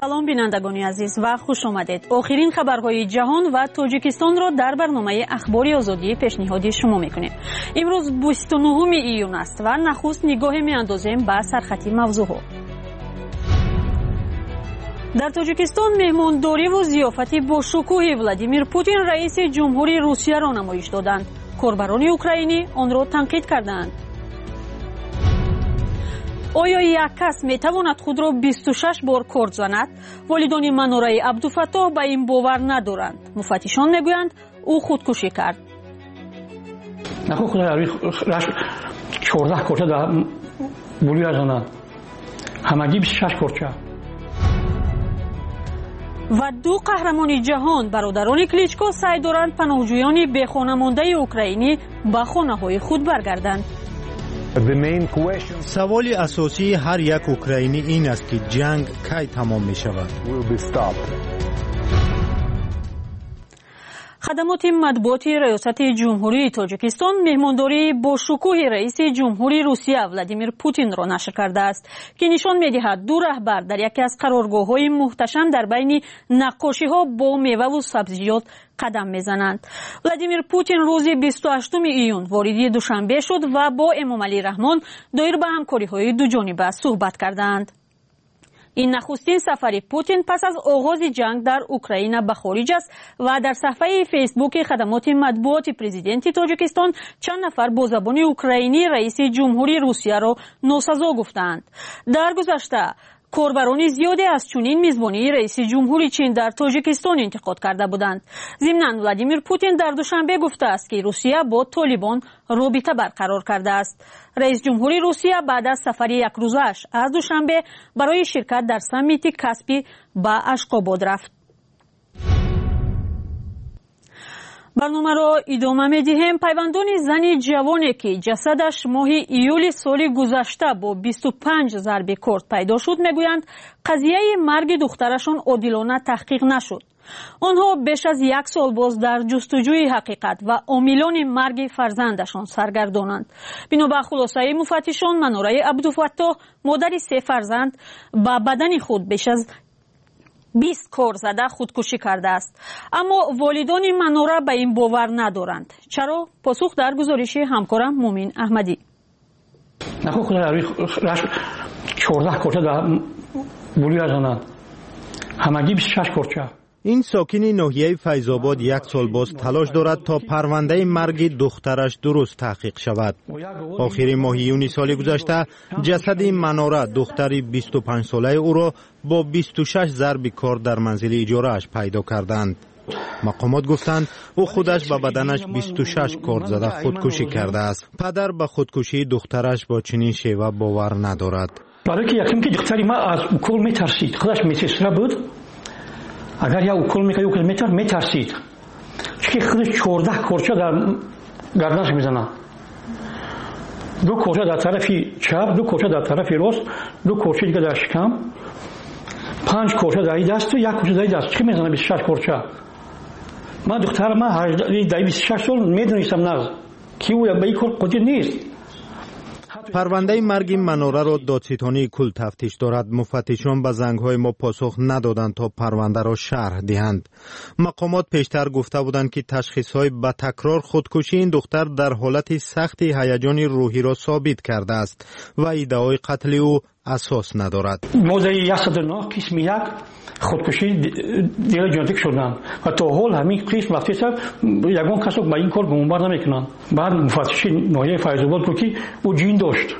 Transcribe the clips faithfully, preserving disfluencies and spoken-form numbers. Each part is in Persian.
سلام بینندگان عزیز و خوش آمدید. آخرین خبرهای جهان و تاجیکستان را در برنامه اخبار آزادی پیشنهادی شما میکنیم. امروز بیست و نهم ایون است و نخست نگاه میاندازیم به سرخط موضوعها. در تاجیکستان مهمانداری و ضیافتی با شکوه ولادیمیر پوتین رئیس جمهوری روسیه را نمایش دادند. کاربران اوکراینی آن را تنقید کردند. آیا یک کس می تواند خود را بیست و شش بار کارد زند؟ والدان مناره عبدالفتاح به این باور ندارند. مفتشان میگویند او خودکشی کرد. نخو خود را چهارده کارچه در بولی زند. همگی بیست و شش کارچه. و دو قهرمان جهان برادران کلیچکو سعی دارند پناهجویان به خانه مانده اوکراینی به خانه های خود برگردند. سوال اساسی هر یک اوکراینی این است که جنگ کی تمام می شود. خدمات مطبوعاتی ریاست جمهوری تاجیکستان مهمانداری با شکوه رئیس جمهوری روسیه ولادیمیر پوتین را نشر کرده است که نشان می‌دهد دو رهبر در یکی از قرارگاه‌های محتشم در بین نقاشی‌ها با میوه و سبزیجات قدم می‌زنند. ولادیمیر پوتین روز بیست و هشتم ایون وارد دوشنبه شد و با امام علی رحمان دایر به همکاری‌های دو جانبه صحبت کردند. این نخستین سفر پوتین پس از آغاز جنگ در اوکراین به خارج است و در صفحه فیسبوک خدمات مطبوعات پرزیدنت تاجیکستان چند نفر با زبان اوکراینی رئیس جمهوری روسیه را ناسزا گفتند. در گذشته کاربران زیادی از چنین میزبانی رئیس جمهوری چین در تاجیکستان انتقاد کرده بودند. ضمناً ولادیمیر پوتین در دوشنبه گفته است که روسیه با طالبان رابطه برقرار کرده است. رئیس جمهوری روسیه بعد از سفر یک روزش از دوشنبه برای شرکت در سمیت کاسپی به اشخاباد رفت. برنامه را ادامه می‌دهیم. پیوندان زن جوانی که جسدش ماه ایول سال گذشته با بیست و پنج ضربه کارد پیدا شد میگویند قضیه مرگ دخترشان عادلانه تحقیق نشد. آنها بیش از یک سال باز در جستجوی حقیقت و عاملان مرگ فرزندشان سرگردانند. بنا به خلاصه مفتشان مناره عبدالفتاح مادر سه فرزند با بدن خود بیش از بیست کار زده خودکشی کرده است، اما والدان مناره به این باور ندارند. چرا؟ پاسخ در گزارش همکارم مومن احمدی. نخو خود را چهارده کارچه در بولی زند. همگی بیست و شش کارچه. این ساکن ناحیه فیض‌آباد یک سال باز تلاش دارد تا پرونده مرگ دخترش درست تحقیق شود. آخر ماه یونی سال گذشته جسد مناره دختر بیست و پنج ساله او را با بیست و شش ضرب کارد در منزل اجاره‌اش پیدا کردند. مقامات گفتند او خودش به بدنش بیست و شش کارد زده خودکشی کرده است. پدر به خودکشی دخترش با چنین شیوه باور ندارد. برای که یکم که دختری ما از اوکول میترسید، خودش میترسید بود. اگر یا اوکول میکنه اوکول میتر میترسید چون خودش چهارده کارچه در گردنش میزنه. دو کارچه در طرف چپ، دو کارچه در طرف راست، دو کارچه دیگه در شکم، پنج کارچه در این دست و یک کارچه در این دست. چی میزنه؟ بیست و شش کارچه. من دختر من در بیست و شش سال میدونستم نه کی او به این کار قادر نیست. پرونده مرگ مناره را دادستانی کل تفتیش دارد. مفتشان به زنگ‌های ما پاسخ ندادند تا پرونده را شرح دهند. مقامات پیشتر گفته بودند که تشخیص‌های به تکرار خودکشی این دختر در حالت سخت هیجان روحی را ثابت کرده است و ادعای قتل او اساس ندارد. موضوع صد و نه قسم یک خودکشی دیگر ژنتیک شدند و تا حال همین قسم وقتی است یگان کس با این کار گمان نمیکنند. بعد مفتش ناحیه فیض‌آباد بود که او جین داشت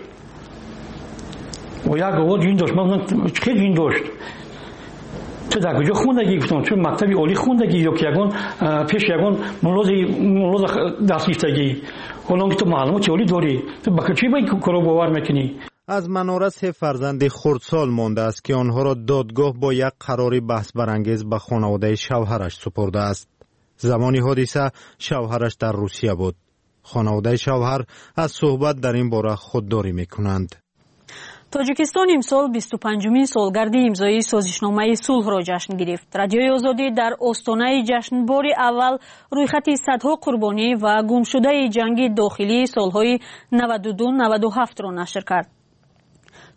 و یک گواه جین داشت. من چه جین داشت؟ تو در کجا خوندگی گفتم؟ چون مکتب عالی خوندگی یا که یگان پیش یگان ملاز ملاز درس گرفتگی. حالا که تو معلومات عالی داری تو با چی با این کارو باور میکنی؟ از مناره سه فرزند خردسال مانده است که آنها را دادگاه با یک قرار بحث برانگیز به خانواده شوهرش سپرده است. زمان حادثه شوهرش در روسیه بود. خانواده شوهر از صحبت در این باره خودداری میکنند. تاجیکستان امسال بیست و پنجمین سالگرد امضای سازشنامه صلح را جشن گرفت. رادیوی آزادی در آستانه جشن بار اول رویخط صدها قربانی و گمشده جنگ داخلی سالهای نود و دو نود و هفت را نشر کرد.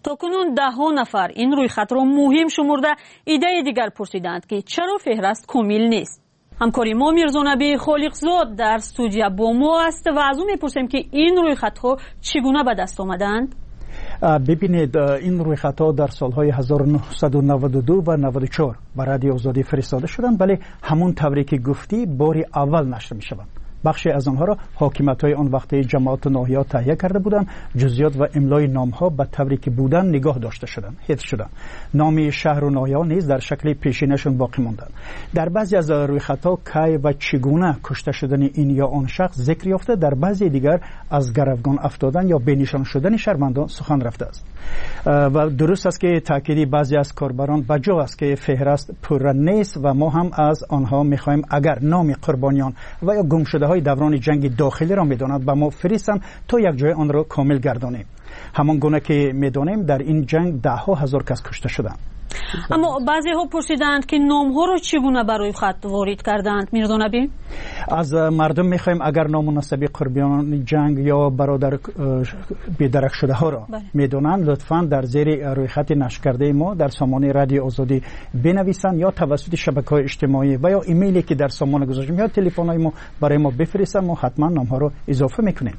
تاکنون ده ها نفر این رویخط را مهم شمرده ایده دیگر پرسیدند که چرا فهرست کامل نیست. همکاری ما میرزا نبی خالقزاد در استودیو با ما است و از او میپرسیم که این رویخط ها چگونه به دست آمدند. ببینید این رویخط ها در سالهای هزار و نهصد و نود و دو و نود و چهار به رادیو آزادی فرستاده شدند، ولی همون طوری که گفتی باری اول نشر میشوند. بخشی از آنها را حاکمیت‌های آن وقتی جماعت ناحیه تهیه کرده بودند. جزئیات و املای نام‌ها به طوری که بودند نگاه داشته شدند، حفظ شدند. نام شهر و ناحیه نیز در شکل پیشینشون باقی ماندند. در بعضی از رویخط‌ها کی و چگونه کشته شدن این یا آن شخص ذکر یافته، در بعضی دیگر از گروگان افتادن یا بینشان شدن شهروندان سخن رفته است. و درست است که تأکیدی بعضی از کاربران بجا است که فهرست پر نیست و ما هم از آنها می‌خوایم اگر نام قربانیان و یا گمشده دوران جنگ داخلی را می‌دانند با ما فرستند تا یک جای آن را کامل گردانیم. همان گونه که می‌دانیم در این جنگ ده ها هزار کس کشته شدند. اما بعضی ها پرسیدند که نام ها را چگونه برای خط وارد کردند. میرزا نبی، از مردم می‌خوایم اگر نام مناسب قربانیان جنگ یا برادر بی‌درک شده ها را می‌دانند لطفاً در زیر روی خط نشر کرده ما در سامانه رادیو آزادی بنویسند یا توسط شبکه‌های اجتماعی و یا ایمیلی که در سامانه گذاشتیم یا تلفن‌های ما برای ما بفرستند. ما حتما نام ها را اضافه می‌کنیم.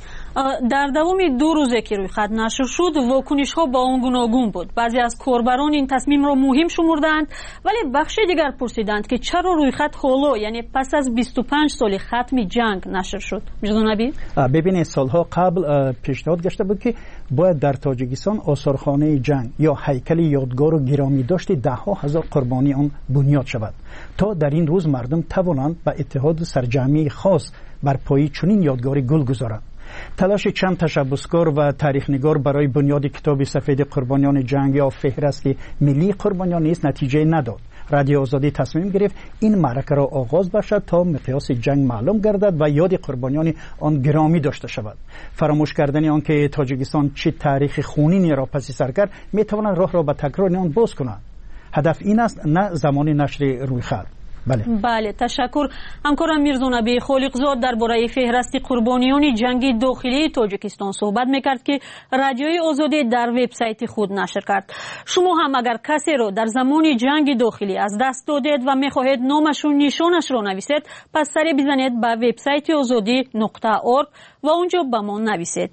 در دوام دو روزه که روی خط نشر شد واکنش ها با آن گوناگون بود. بعضی از کاربران این تصمیم را مهم شمردند، ولی بخش دیگر پرسیدند که چرا روی خط حالا یعنی پس از بیست و پنج سال ختم جنگ نشر شد. میرزا نبی، ببینید سالها قبل پیشنهاد گشته بود که باید در تاجیکستان آثارخانه جنگ یا هیکل یادگار و گرامی داشته ده ها هزار قربانی آن بنیاد شود تا در این روز مردم توانند به اتحاد سرجمعی خاص بر پای چنین یادگاری گل گذارند. تلاش چند تشبثکار و تاریخ نگار برای بنیاد کتاب سفید قربانیان جنگ یا فهرست ملی قربانیان نیز نتیجه نداد. رادیو آزادی تصمیم گرفت این معرکه را آغاز باشد تا مقیاس جنگ معلوم گردد و یاد قربانیان آن گرامی داشته شود. فراموش کردن آن که تاجیکستان چه تاریخ خونینی را پس سر کرد میتواند راه را به تکرار آن باز کند. هدف این است نه زمان نشر روی خط. بله. بله تشکر. همکارم میرزا نبی خالقزاد درباره فهرست قربانیان جنگ داخلی تاجیکستان صحبت میکرد که رادیوی آزادی در وبسایت خود نشر کرد. شما هم اگر کسی را در زمان جنگ داخلی از دست دادید و میخواهید نامش و نشانش را نویسید، پس سری بزنید به وبسایت آزادی نقطه اورگ و اونجا به ما نویسید.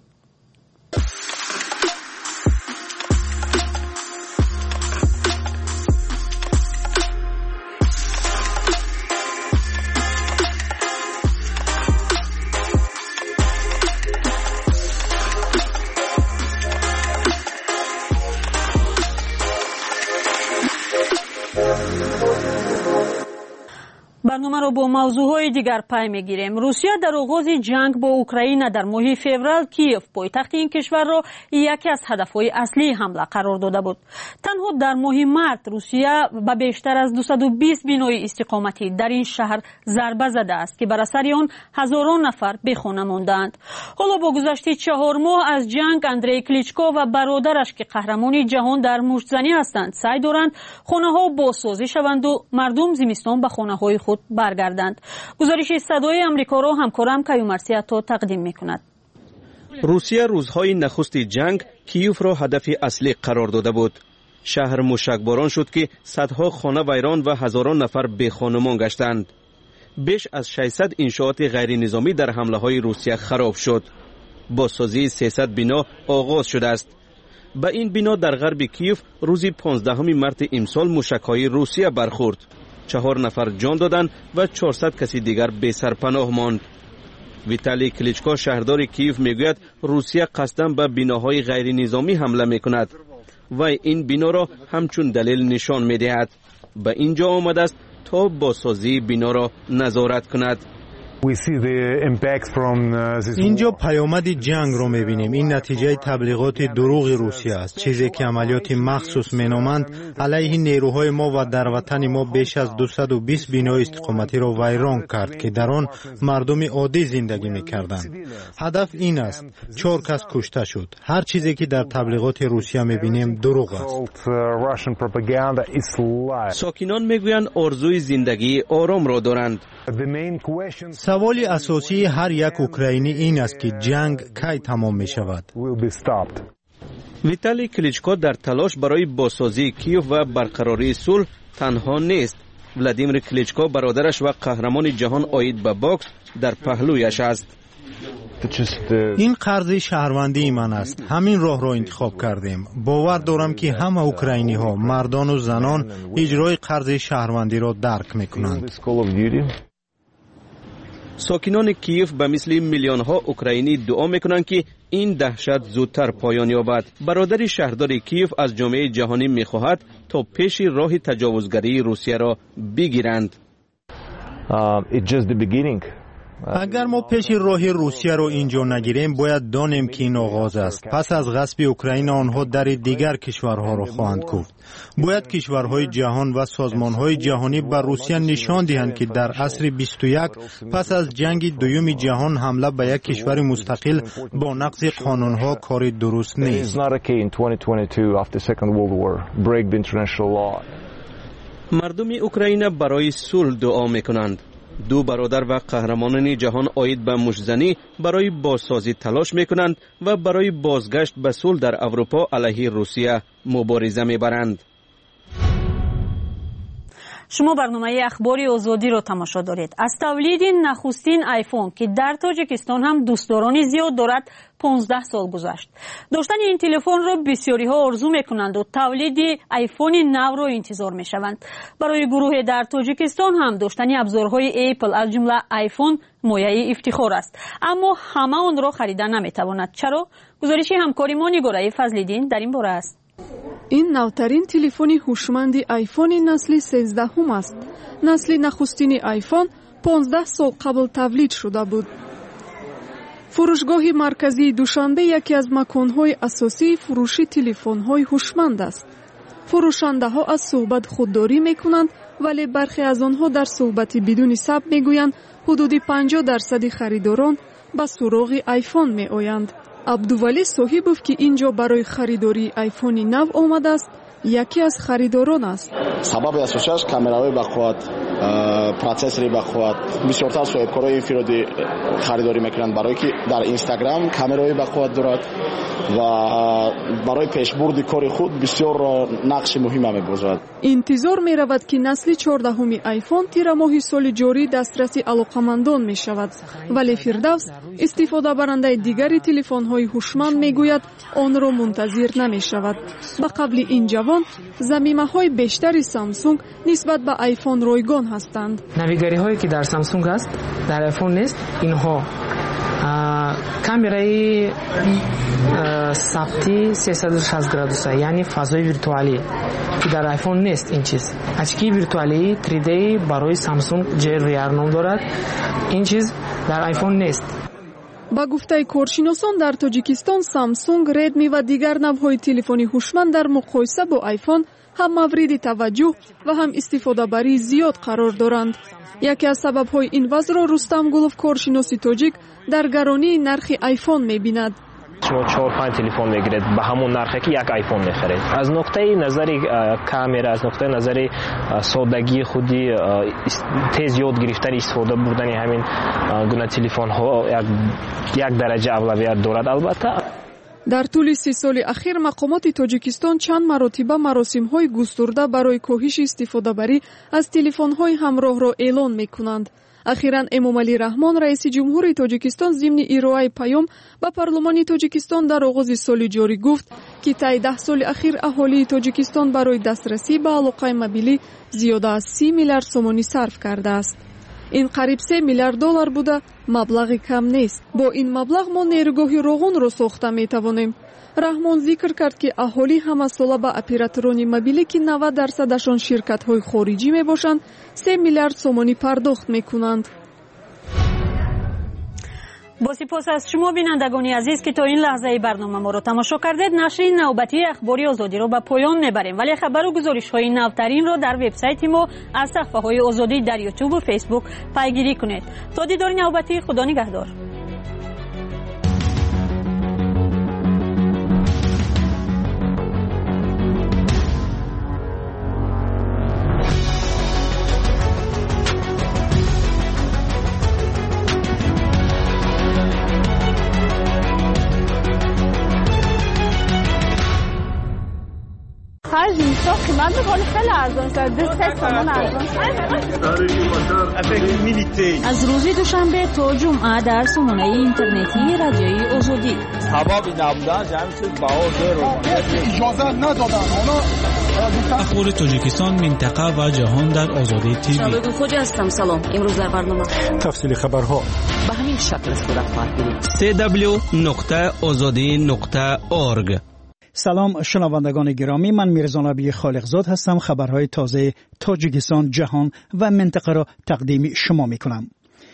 برنامه را با موضوعهای دیگر پی میگیریم. روسیه در آغاز جنگ با اوکراین در ماه فوریه کیف پایتخت این کشور را یکی از هدفهای اصلی حمله قرار داده بود. تنها در ماه مارس روسیه به بیشتر از دویست و بیست بنای استقامتی در این شهر ضربه زده است که بر اثر آن هزاران نفر بی خانه ماندند. حالا با گذشت چهار ماه از جنگ اندری کلیچکو و برادرش که قهرمان جهان در مشت‌زنی هستند سعی دارند خانه‌ها بازسازی شوند و مردم زمستان به خانه‌های خود برگردند. گزارش صدای آمریکا را همکارم کیومرثی عطا تقدیم می‌کند. روسیه روزهای نخست جنگ کیف را هدف اصلی قرار داده بود. شهر موشکباران شد که صدها خانه ویران و هزاران نفر بی خانمان گشتند. بیش از ششصد انشاءات غیر نظامی در حمله های روسیه خراب شد. بازسازی سیصد بنا آغاز شده است. به این بنا در غرب کیف روزی پانزدهم مارس امسال موشک‌های روسیه برخورد. چهار نفر جان دادند و چهارصد کسی دیگر بی سرپناه ماند. ویتالی کلیچکو شهردار کیف میگوید روسیه قصداً به بناهای غیر نظامی حمله میکند و این بنا را همچون دلیل نشان میدهد. به اینجا آمده است تا بازسازی بنا را نظارت کند. اینجا پیامد جنگ رو میبینیم. این نتیجه تبلیغات دروغ روسیه است، چیزی که عملیات مخصوص مینامند علیه نیروهای ما و در وطن ما بیش از دویست و بیست بنای استقامتی را ویران کرد که در آن مردم عادی زندگی میکردند. هدف این است چهار کس کشته شد. هر چیزی که در تبلیغات روسیه میبینیم دروغ است. ساکنان میگویند آرزوی زندگی آرام را دارند. سوال اساسی هر یک اوکراینی این است که جنگ کی تمام می شود. ویتالی کلیچکو در تلاش برای بازسازی کیف و برقراری صلح تنها نیست. ولادیمیر کلیچکو برادرش و قهرمان جهان آید به باکس در پهلویش است. این قرض شهروندی من است. همین راه را انتخاب کردیم. باور دارم که همه اوکراینی ها، مردان و زنان اجرای قرض شهروندی را درک میکنند. ساکنان کیف به مثل میلیون ها اوکراینی دعا میکنند که این دهشت زودتر پایان یابد. برادر شهردار کیف از جامعه جهانی میخواهد تا پیش راه تجاوزگری روسیه را بگیرند. اگر ما پیش راه روسیه را اینجا نگیریم، باید دانیم که این آغاز است. پس از غصب اوکراین آنها در دیگر کشورها را خواهند کوفت. باید کشورهای جهان و سازمانهای جهانی به روسیه نشان دهند که در عصر بیست و یک پس از جنگ دوم جهان حمله به یک کشور مستقل با نقض قانونها کار درست نیست. مردم اوکراین برای صلح دعا میکنند. دو برادر و قهرمانان جهان آید به مشزنی برای بازسازی تلاش میکنند و برای بازگشت به صلح در اروپا علیه روسیه مبارزه میبرند. شما برنامه اخباری آزادی را تماشا دارید. از تولید نخستین آیفون که در تاجیکستان هم دوستداران زیاد دارد پانزده سال گذشت. داشتن این تلفن را بسیاری ها آرزو میکنند و تولید آیفون نو را انتظار میشوند. برای گروه در تاجیکستان هم داشتن ابزارهای اپل از جمله آیفون مایه افتخار است. اما همه آن را خریدن نمیتواند. چرا؟ گزارش همکاری ما نگارای فضل‌الدین در این باره است. این نوترین تلفن هوشمند آیفون نسل سیزده هم است. نسل نخستین آیفون پانزده سال قبل تولید شده بود. فروشگاه مرکزی دوشنبه یکی از مکان‌های اساسی فروش تلفن‌های هوشمند است. فروشنده‌ها از صحبت خودداری می‌کنند، ولی برخی از آنها در صحبت بدون ثبت می‌گویند حدود پنجاه درصد خریداران به سراغ آیفون می‌آیند. عبدولی صاحبوف که اینجا برای خریداری آیفون نو آمده است، یکی از خریداران است. سبب اساسش کامرای بخواد، پروسسوری بخواد. بسیارتر صاحبکارای انفرادی خریداری میکنند برای که در اینستاگرام کامرای بخواد دارد و برای پیشبرد کار خود بسیار نقش مهم می‌باشد. انتظار می‌رود که نسل چهاردهم آیفون تیر ماه سال جاری دسترسی علاقمندان می‌شود، ولی فردوس استفاده برنده دیگری تلفن‌های هوشمند می‌گوید آن را منتظر نمی‌شود. به قبل این جوان ضمیمه‌های بیشتری سامسونگ نسبت به آیفون رایگان هستند. نویگری‌هایی که در سامسونگ است در آیفون نیست. اینها کامرای ثبتی سیصد و شصت گرادوسه، یعنی فضای ویرتوالی که در آیفون نیست. این چیز اچکی ویرتوالی تری دی برای سامسونگ جی وی آر نام دارد. این چیز در آیفون نیست. با گفته کارشناسان در تاجیکستان سامسونگ، ردمی و دیگر نوهای تلفنی هوشمند در مقایسه با آیفون هم مورد توجه و هم استفاده بری زیاد قرار دارند. یکی از سبب‌های این وضع را رستم گلوف کارشناس تاجیک در گرانی نرخ آیفون می‌بیند. شما چهار پنج تلفن میگیرید به همون نرخی که یک آیفون میخرید. از نقطه نظر کامرا، از نقطه نظر سادگی خودی، تیز یاد گرفتن استفاده بردن همین گونه تلفن ها یک درجه اولویت دارد. البته در طول سی سال اخیر مقامات تاجیکستان چند مراتبه مراسم‌های گسترده برای کاهش استفاده بری از تلفن‌های همراه را اعلان می‌کنند. اخیراً امامعلی رحمان رئیس جمهور تاجیکستان ضمن ارائه پیام به پارلمان تاجیکستان در آغاز سال جاری گفت که طی ده سال اخیر اهالی تاجیکستان برای دسترسی به علاقه موبیلی زیاده از سی میلیارد سومانی صرف کرده است. این قریب سه میلیارد دلار بوده، مبلغی کم نیست. با این مبلغ ما نیروگاه روغن را ساخته می توانیم. رحمان ذکر کرد که اهالی همه ساله به اپراتوران موبیلی که نود درصدشان شرکت‌های خارجی می باشند سه میلیارد سومانی پرداخت می کنند. با سپاس از شما بینندگان عزیز که تا این لحظه برنامه ما را تماشا کردید. نشر نوبتی اخباری آزادی را به پایان میبریم، ولی خبر و گزارش های نوترین را در وبسایت ما از صفحه های آزادی در یوتیوب و فیسبوک پیگیری کنید. تا دیدار نوبتی، خدا نگهدار. من بخوام خیلی ارزان شد دو سه تومن ارزان شد. از روز دوشنبه تا جمعه در سامانه اینترنتی رادیوی آزادی هوا بی نبودن جمعی چیز باور رو اجازه ندادن. اخبار تاجیکستان، منطقه و جهان در آزادی تیوی. شباب خوجی هستم. سلام. امروز در برنامه تفصیل خبرها به همین شکل صورت خواهد گرفت. سی دبلیو نقطه آزادی نقطه اورگ. سلام شنوندگان گرامی، من میرزا نبی خالقزاد هستم. خبرهای تازه تاجیکستان، جهان و منطقه را تقدیم شما میکنم.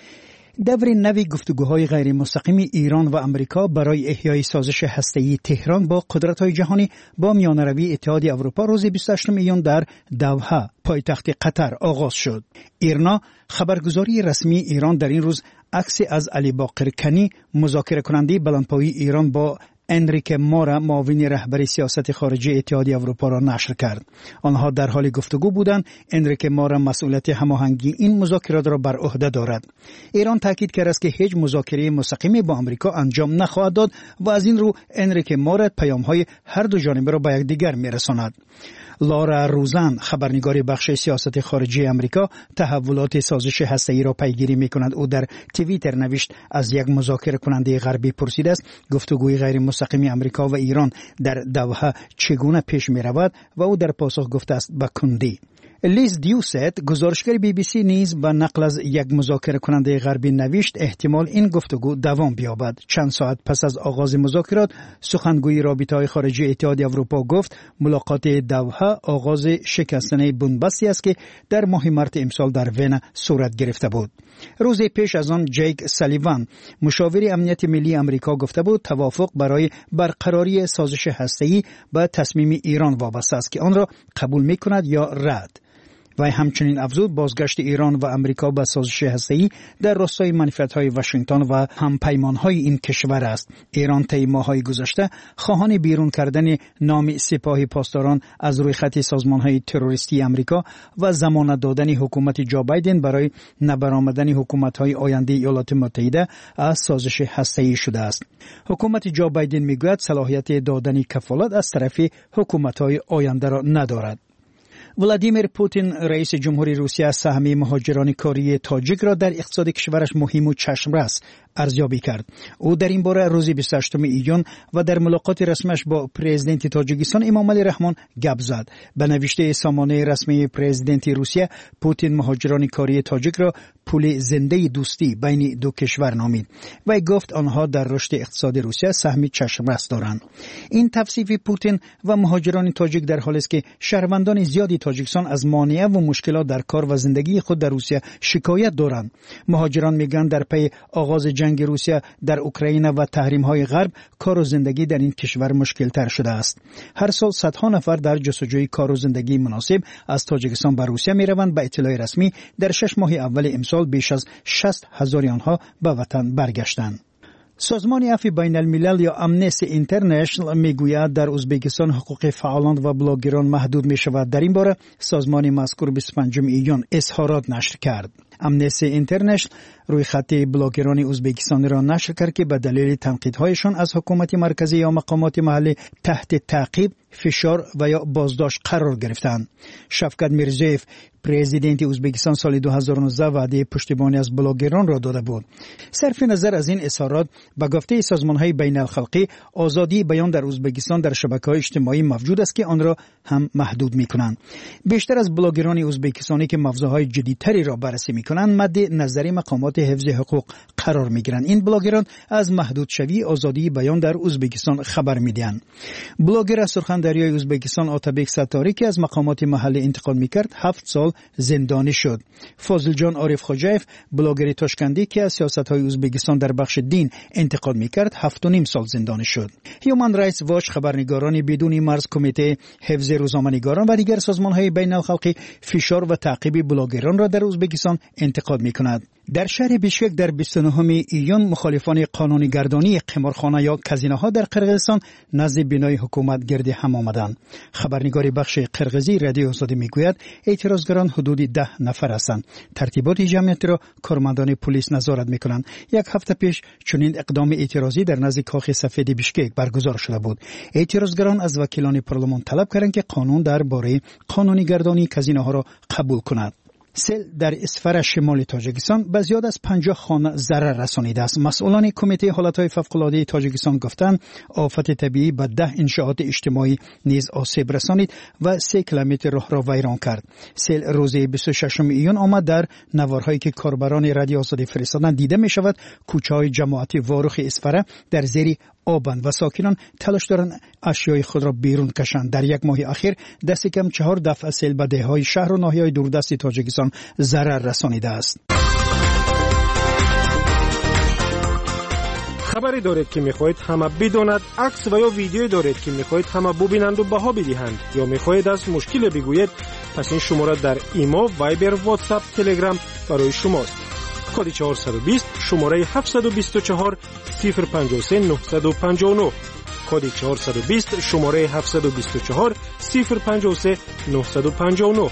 دور نوی گفتگوهای غیر مستقیم ایران و امریکا برای احیای سازش هسته‌ای تهران با قدرت‌های جهانی با میانه‌روی اتحادیه اروپا روز بیست و هشتم ایون در دوحه پایتخت قطر آغاز شد. ایرنا خبرگزاری رسمی ایران در این روز عکسی از علی باقر کنی، مذاکره کننده بلندپایه ایران با انریکه مورا، معاون رهبر سیاست خارجی اتحادیه اروپا را نشر کرد. آنها در حال گفتگو بودند. انریکه مورا مسئولیت هماهنگی این مذاکرات را بر عهده دارد. ایران تاکید کرد است که هیچ مذاکره مستقیمی با آمریکا انجام نخواهد داد و از این رو انریکه مورا پیام‌های هر دو جانبه را به یکدیگر می‌رساند. لارا روزن، خبرنگار بخش سیاست خارجی امریکا، تحولات سازش هسته‌ای را پیگیری می‌کند. او در توییتر نوشت از یک مذاکره کننده غربی پرسیده است گفتگوی غیر مستقیم امریکا و ایران در دوحه چگونه پیش می‌رود و او در پاسخ گفته است به کندی. لیز دیوست، گزارشگر بی بی سی نیز با نقل از یک مذاکره کننده غربی نوشت احتمال این گفتگو دوام بیابد. چند ساعت پس از آغاز مذاکرات، سخنگوی رابطه‌های خارجی اتحادیه اروپا گفت ملاقات دوحه آغاز شکستن بن‌بستی است که در ماه مارس امسال در وین صورت گرفته بود. روز پیش از آن جیک سالیوان، مشاور امنیت ملی امریکا، گفته بود توافق برای برقراری سازش هسته‌ای به تصمیم ایران وابسته است که آن را قبول می‌کند یا رد. و همچنین افزود بازگشت ایران و امریکا به سازش هسته‌ای در راستای منافعت‌های واشنگتن و همپیمان‌های این کشور است. ایران طی ماه‌های گذشته خواهان بیرون کردن نام سپاه پاسداران از روی خط سازمان‌های تروریستی امریکا و ضمانت دادن حکومت جو بایدن برای نبرآمدن حکومت‌های آینده ایالات متحده از سازش هسته‌ای شده است. حکومت جو بایدن می‌گوید صلاحیت دادن کفالت از طرف حکومت‌های آینده را ندارد. ولادیمیر پوتین رئیس جمهوری روسیه سهم مهاجران کاری تاجیک را در اقتصاد کشورش مهم و چشمرس ارزیابی کرد. او در این باره روز بیست و هشتم ایون و در ملاقات رسمیش با پرزیدنت تاجیکستان امامعلی رحمان گپ زد. به نوشته سامانه رسمی پرزیدنت روسیه، پوتین مهاجران کاری تاجیک را پل زنده دوستی بین دو کشور نامید و گفت آنها در رشد اقتصاد روسیه سهمی چشمرس دارند. این توصیف پوتین و مهاجران تاجیک در حالی است که شهروندان زیادی تاجیکستان از مانع و مشکلات در کار و زندگی خود در روسیه شکایت دارند. مهاجران میگن در پی آغاز جنگ روسیه در اوکراین و تحریم‌های غرب کار و زندگی در این کشور مشکل تر شده است. هر سال صدها نفر در جستجوی کار و زندگی مناسب از تاجیکستان به روسیه میروند. به اطلاع رسمی در شش ماه اول امسال بیش از شصت هزار آنها به وطن برگشتند. سازمان عفو بین الملل یا امنستی اینترنشنال میگوید در ازبکستان حقوق فعالان و بلاگران محدود می شود. در این باره سازمان مذکور بیست و پنجم ایون اظهارات نشر کرد. امنستی اینترنشنال روی خط بلاگران ازبکستان را نشر کرد که به دلیل تنقیدهایشان از حکومت مرکزی یا مقامات محلی تحت تعقیب، فشار و یا بازداشت قرار گرفتند. شفقت میرزیف، پرزیدنت ازبکستان سال دو هزار و نوزده وعده پشتیبانی از بلاگران را داده بود. صرف نظر از این اظهارات، به گفته سازمان‌های بین الخلقی، آزادی بیان در ازبکستان در شبکه‌های اجتماعی موجود است که آن را هم محدود می‌کنند. بیشتر از بلاگران ازبکستانی که موضوعهای جدی‌تری را بررسی می‌کنند، مد نظر مقامات حفظ حقوق قرار می‌گیرند. این بلاگران از محدود شوی آزادی بیان در ازبکستان خبر می‌دهند. بلاگر از سرخندریای ازبکستان آتابک ستاری که از مقامات محلی انتقاد می‌کرد، هفت سال زندانی شد. فاضل جان عارف خوجایف، بلاگر تاشکندی که از سیاست‌های ازبکستان در بخش دین انتقاد می‌کرد، هفت و نیم سال زندانی شد. هیومن رایتس واچ، خبرنگاران بدون مرز، کمیته حفظ روزنامه‌نگاران و دیگر سازمان‌های بین‌الخلقی فشار و تعقیب بلاگران را در ازبکستان انتقاد می‌کند. در شهر بیشکک در بیست و نهم ایون مخالفان قانونی گردانی قمارخانه یا کازینوها در قرقیزستان نزد بینای حکومت گرد هم آمدند. خبرنگار بخش قرقیزی رادیو آزادی میگوید اعتراضگران حدود ده نفر هستند. ترتیبات جمعیت را کارمندان پلیس نظارت میکنند. یک هفته پیش چنین اقدام اعتراضی در نزد کاخ سفید بیشکک برگزار شده بود. اعتراضگران از وکیلان پارلمان طلب کردند که قانون درباره قانونی گردانی کازینوها را قبول کند. سیل در اسفر شمال تاجیکستان به زیاد از پنجاه خانه ضرر رسانیده است. مسئولان کمیته حالتهای فوق‌العاده تاجیکستان گفتند آفت طبیعی به ده انشاءات اجتماعی نیز آسیب رسانید و سه کیلومتر راه را ویران کرد. سیل روز بیست و ششم ایون آمد. در نوارهایی که کاربران رادیو آزادی فرستادند دیده می شود کوچه‌های جماعتی واروخ اسفر در زیر آبند و ساکنان تلاش دارند اشیای خود را بیرون کشند. در یک ماه اخیر دست کم چهار دفعه سیل به دهه‌های شهر و ناحیه‌های دوردست تاجیکستان ضرر رسانیده است. خبری دارید که می‌خواهید همه بداند، عکس و یا ویدیویی دارید که می‌خواهید همه ببینند و بها بدهند یا می‌خواهید از مشکل بگویید، پس این شماره در ایمو، وایبر، واتساپ، تلگرام برای شماست. کد چهارصد و بیست شماره هفتصد و بیست و چهار صفر پنجاه و سه نهصد و پنجاه و نه. کد چهارصد و بیست شماره هفتصد و بیست و چهار صفر پنجاه و سه نهصد و پنجاه و نه.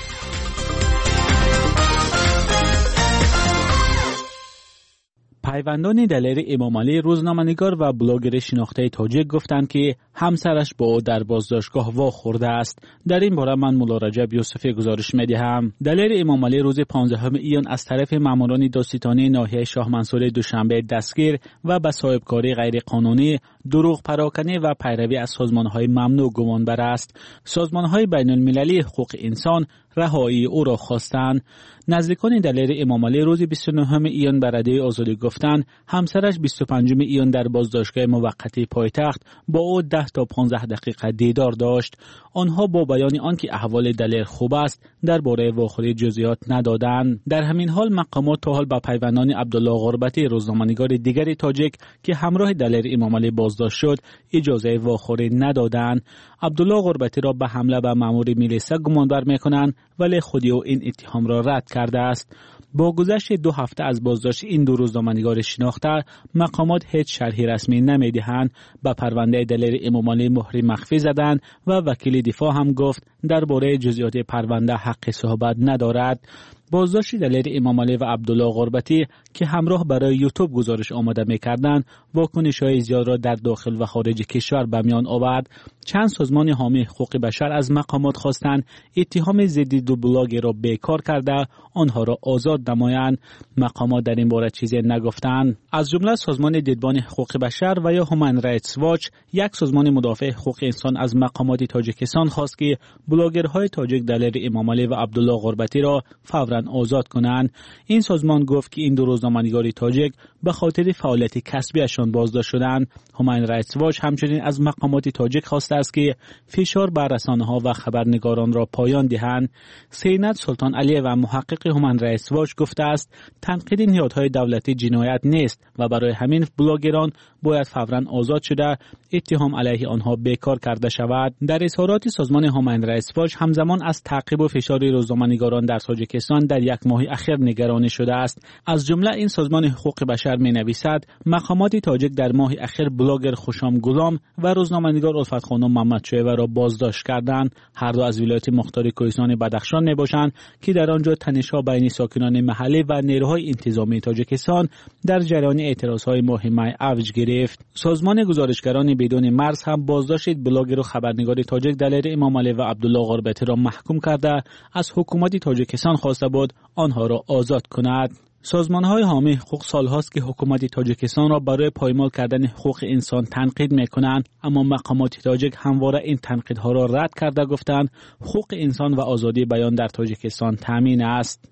پیوندان دلیر امام علی روزنامه‌نگار و بلاگر شناخته تاجیک گفتند که همسرش با او در بازداشتگاه وا خورده است. در این باره من مولا رجب یوسفی گزارش می‌دهم. دلیر امام علی روز پانزدهم ایون از طرف ماموران دادستانی ناحیه شاه منصور دوشنبه دستگیر و به صاحبکاری غیرقانونی، دروغ پراکنی و پیروی از سازمان‌های ممنوع گمانبر است. سازمان‌های بین‌المللی حقوق انسان رهایی او را خواستند. نزدیکان دلیر امام علی روز بیست و نهم ایون به رادیو آزادی گفتند همسرش بیست و پنجم ایون در بازداشتگاه موقتی پایتخت با او ده تا پانزده دقیقه دیدار داشت. آنها با بیان آنکه احوال دلیر خوب است درباره واخوری جزئیات ندادند. در همین حال مقامات تا حال به پیوندان عبدالله غربتی روزنامه‌نگار دیگری تاجیک که همراه دلیر امام علی بازداشت شد اجازه واخوری ندادند. عبدالله غربتی را به حمله به مأمور میلیسا گمانبر می‌کنند ولی خودی او این اتهام را رد کرده است. با گذشت دو هفته از بازداشت این دو روزنامه‌نگار شناخته مقامات هیچ شرحی رسمی نمی‌دهند. به پرونده دلیر امام علی مهر مخفی زدند و وکیل دفاع هم گفت درباره جزئیات پرونده حق صحبت ندارد. بازداشت دلیر امام علی و عبدالله غربتی که همراه برای یوتیوب گزارش آماده می‌کردند واکنش‌های زیاد را در داخل و خارج کشور به میان آورد. چند سازمان حامی حقوق بشر از مقامات خواستند اتهام ضد دو بلاگر را بیکار کرده آنها را آزاد نمایند. مقامات در این باره چیزی نگفتند. از جمله سازمان دیدبان حقوق بشر و یا هومن رایتس واچ، یک سازمان مدافع حقوق انسان، از مقامات تاجیکستان خواست که بلاگرهای تاجیک دلیر امام علی و عبدالله غربتی را فوراً آزاد کنند. این سازمان گفت که این دو روزنامه‌نگار تاجیک به خاطر فعالیت کسبیشان بازداشت شدند. هومن رایتس واچ همچنین از مقامات تاجیک خواسته است که فشار بر رسانه‌ها و خبرنگاران را پایان دهند. سینت سلطان علی و محقق هومن رایتس واچ گفته است تنقید نهادهای دولتی جنایت نیست و برای همین بلاگران باید فوراً آزاد شده اتهام علیه آنها بیکار کرده شود. در اظهارات سازمان هومن رایتس واچ همزمان از تعقیب و فشار روزنامه‌نگاران در تاجیکستان در یک ماه اخیر نگرانی شده است. از جمله این سازمان حقوق بشر می‌نویسد مقامات تاجیک در ماه اخیر بلاگر خوشام غلام و روزنامه‌نگار الفت خانم محمد شعیبه را بازداشت کردند. هر دو از ولایت مختار کوهستان بدخشان میباشند که در آنجا تنش‌ها بین ساکنان محلی و نیروهای انتظامی تاجیکستان در جریان اعتراض‌های ماه اوج گرفت. سازمان گزارشگران بدون مرز هم بازداشت بلاگر و خبرنگار تاجیک دلیر امام علی و عبدالله غربتی را محکوم کرده از حکومت تاجیکستان خواسته بود آنها را آزاد کند. سازمان‌های حامی حقوق سال‌هاست که حکومت تاجیکستان را برای پایمال کردن حقوق انسان تنقید می‌کنند، اما مقامات تاجیک همواره این تنقیدها را رد کرده گفتند حقوق انسان و آزادی بیان در تاجیکستان تامین است.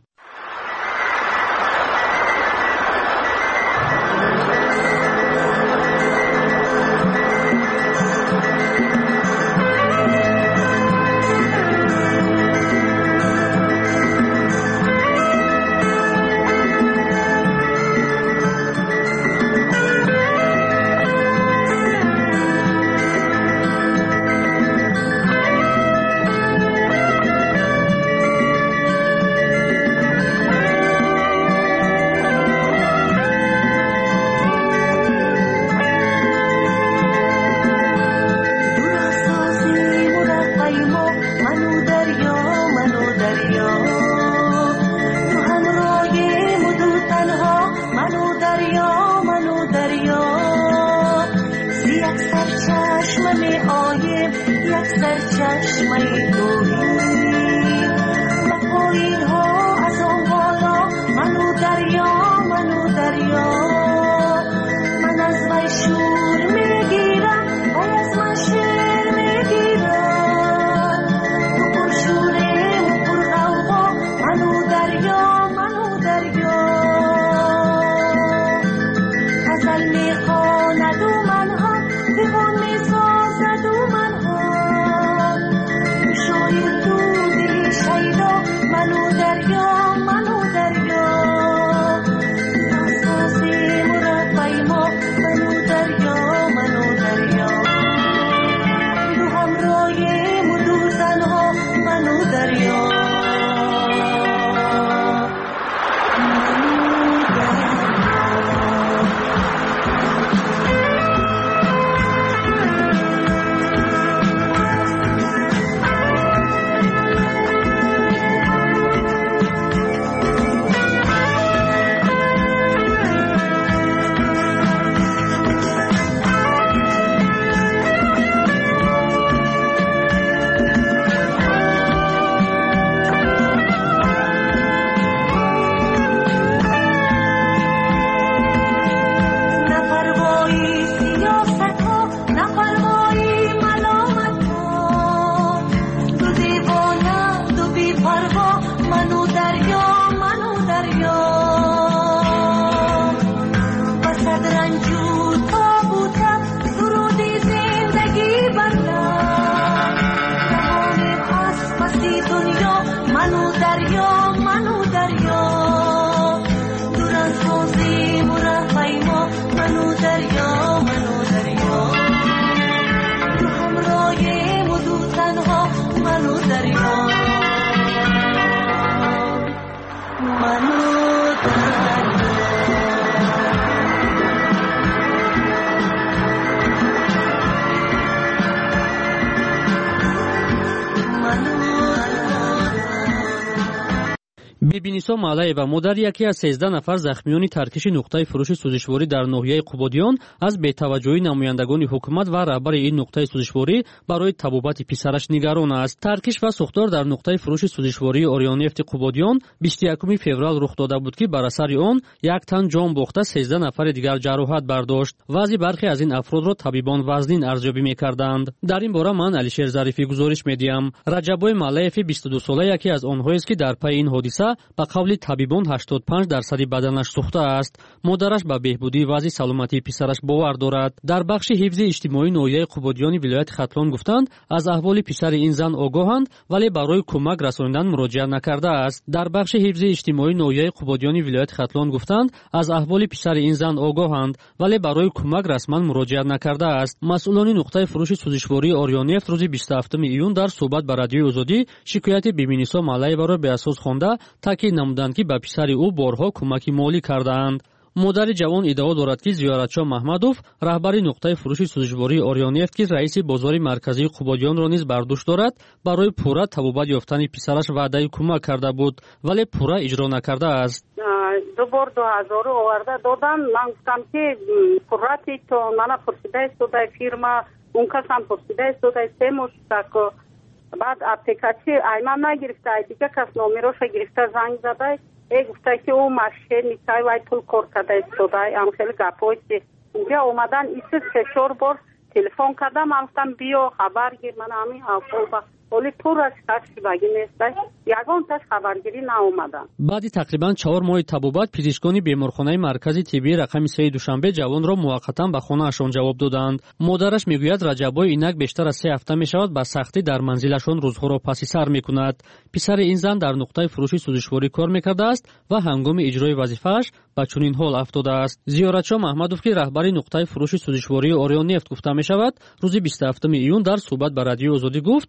бибиниса малаева модар яке аз сездаҳ нафар захмиёни таркиши нуқтаи фурӯши сӯзишворӣ дар ноҳияи қубодиён аз бетаваҷҷӯҳии намояндагони ҳукумат ва раҳбари ин нуқтаи сӯзишворӣ барои табобати писараш нигарон аст. Таркиш ва сӯхтор дар нуқтаи фурӯши сӯзишвории Орионнефти Қубодиён бисту якуми феврал рух дода буд ки бар асари он як тан ҷон бохта, сездаҳ нафари дигар ҷароҳат бардошт. Вазъи бархе аз ин афродро табибон вазнин арзёбӣ мекарданд. Дар ин бора ман Алишер Зарифӣ гузориш медиҳам. Раҷабой Малаеви бисту ду сола яке аз онҳоест ки дар пайи ин ҳодиса ба қавли табибон ҳаштод и панҷ дарсади баданаш сӯхтааст. Модараш ба беҳбудии вазъи саломатии писараш бовар дорад. Дар бахши ҳифзи иҷтимоии ноҳияи Қубодиёни вилояти Хатлон гуфтанд, аз аҳволи писари ин зан огоҳанд, вале барои кӯмак расонидан муроҷиат накардааст. Дар бахши ҳифзи иҷтимоии ноҳияи Қубодиёни вилояти Хатлон гуфтанд, аз аҳволи писари ин зан огоҳанд, вале барои кӯмак расман муроҷиат накардааст. Масъулони нуқтаи фурӯши сӯзишвории Орионнефт рӯзи бисту ҳафтуми июн дар суҳбат ба Радиои Озодӣ шикояти бибиниса Малаеваро беасос хонда таъкид намуданд ки ба писари ӯ борҳо кӯмаки молӣ кардаанд. модари ҷавон иддао дорад ки Зиёратшоҳ Маҳмадов, раҳбари нуқтаи фурӯши сӯзишвории Орионнефт, ки раиси бозори марказии Қубодиёнро низ бар дӯш дорад, барои пурра табобат ёфтани писараш ваъдаи кӯмак карда буд, вале пурра иҷро накардааст. ду бор ду ҳазору оварда додам. Ман гуфтам ки пуррати то мана пурсида истодаи фирма, он касам пурсида истодаи се моҳ шудаку. баъд аптекачи айман нагирифта, дига кас номероша гирифта занг задай, е гуфта ки ӯ мошенникай вай пул кор карда истодай. ам хеле гапҳои инҷа омадан иси се чор бор телефон кардам, ман гуфтам биё хабар гир, мана ҳамин ҳафол ба оли пурраш кашбаги нестай, ягонташ хабаргирӣ наомаданд. баъди тақрибан чаҳор моҳи табобат, пизишкони беморхонаи маркази тиббии рақами сеи душанбе ҷавонро муваққатан ба хонаашон ҷавоб доданд. модараш мегӯяд Раҷабой инак бештар аз се ҳафта мешавад ба сахтӣ дар манзилашон рӯзҳоро паси сар мекунад. писари ин зан дар нуқтаи фурӯши сӯзишворӣ кор мекардааст ва ҳангоми иҷрои вазифааш ба чунин ҳол афтодааст. Зиёратшоҳ Маҳмадов, ки раҳбари нуқтаи фурӯши сӯзишвории Орионнефт гуфта мешавад, рӯзи бисту ҳафтуми июн дар суҳбат ба Радиои Озодӣ гуфт, барои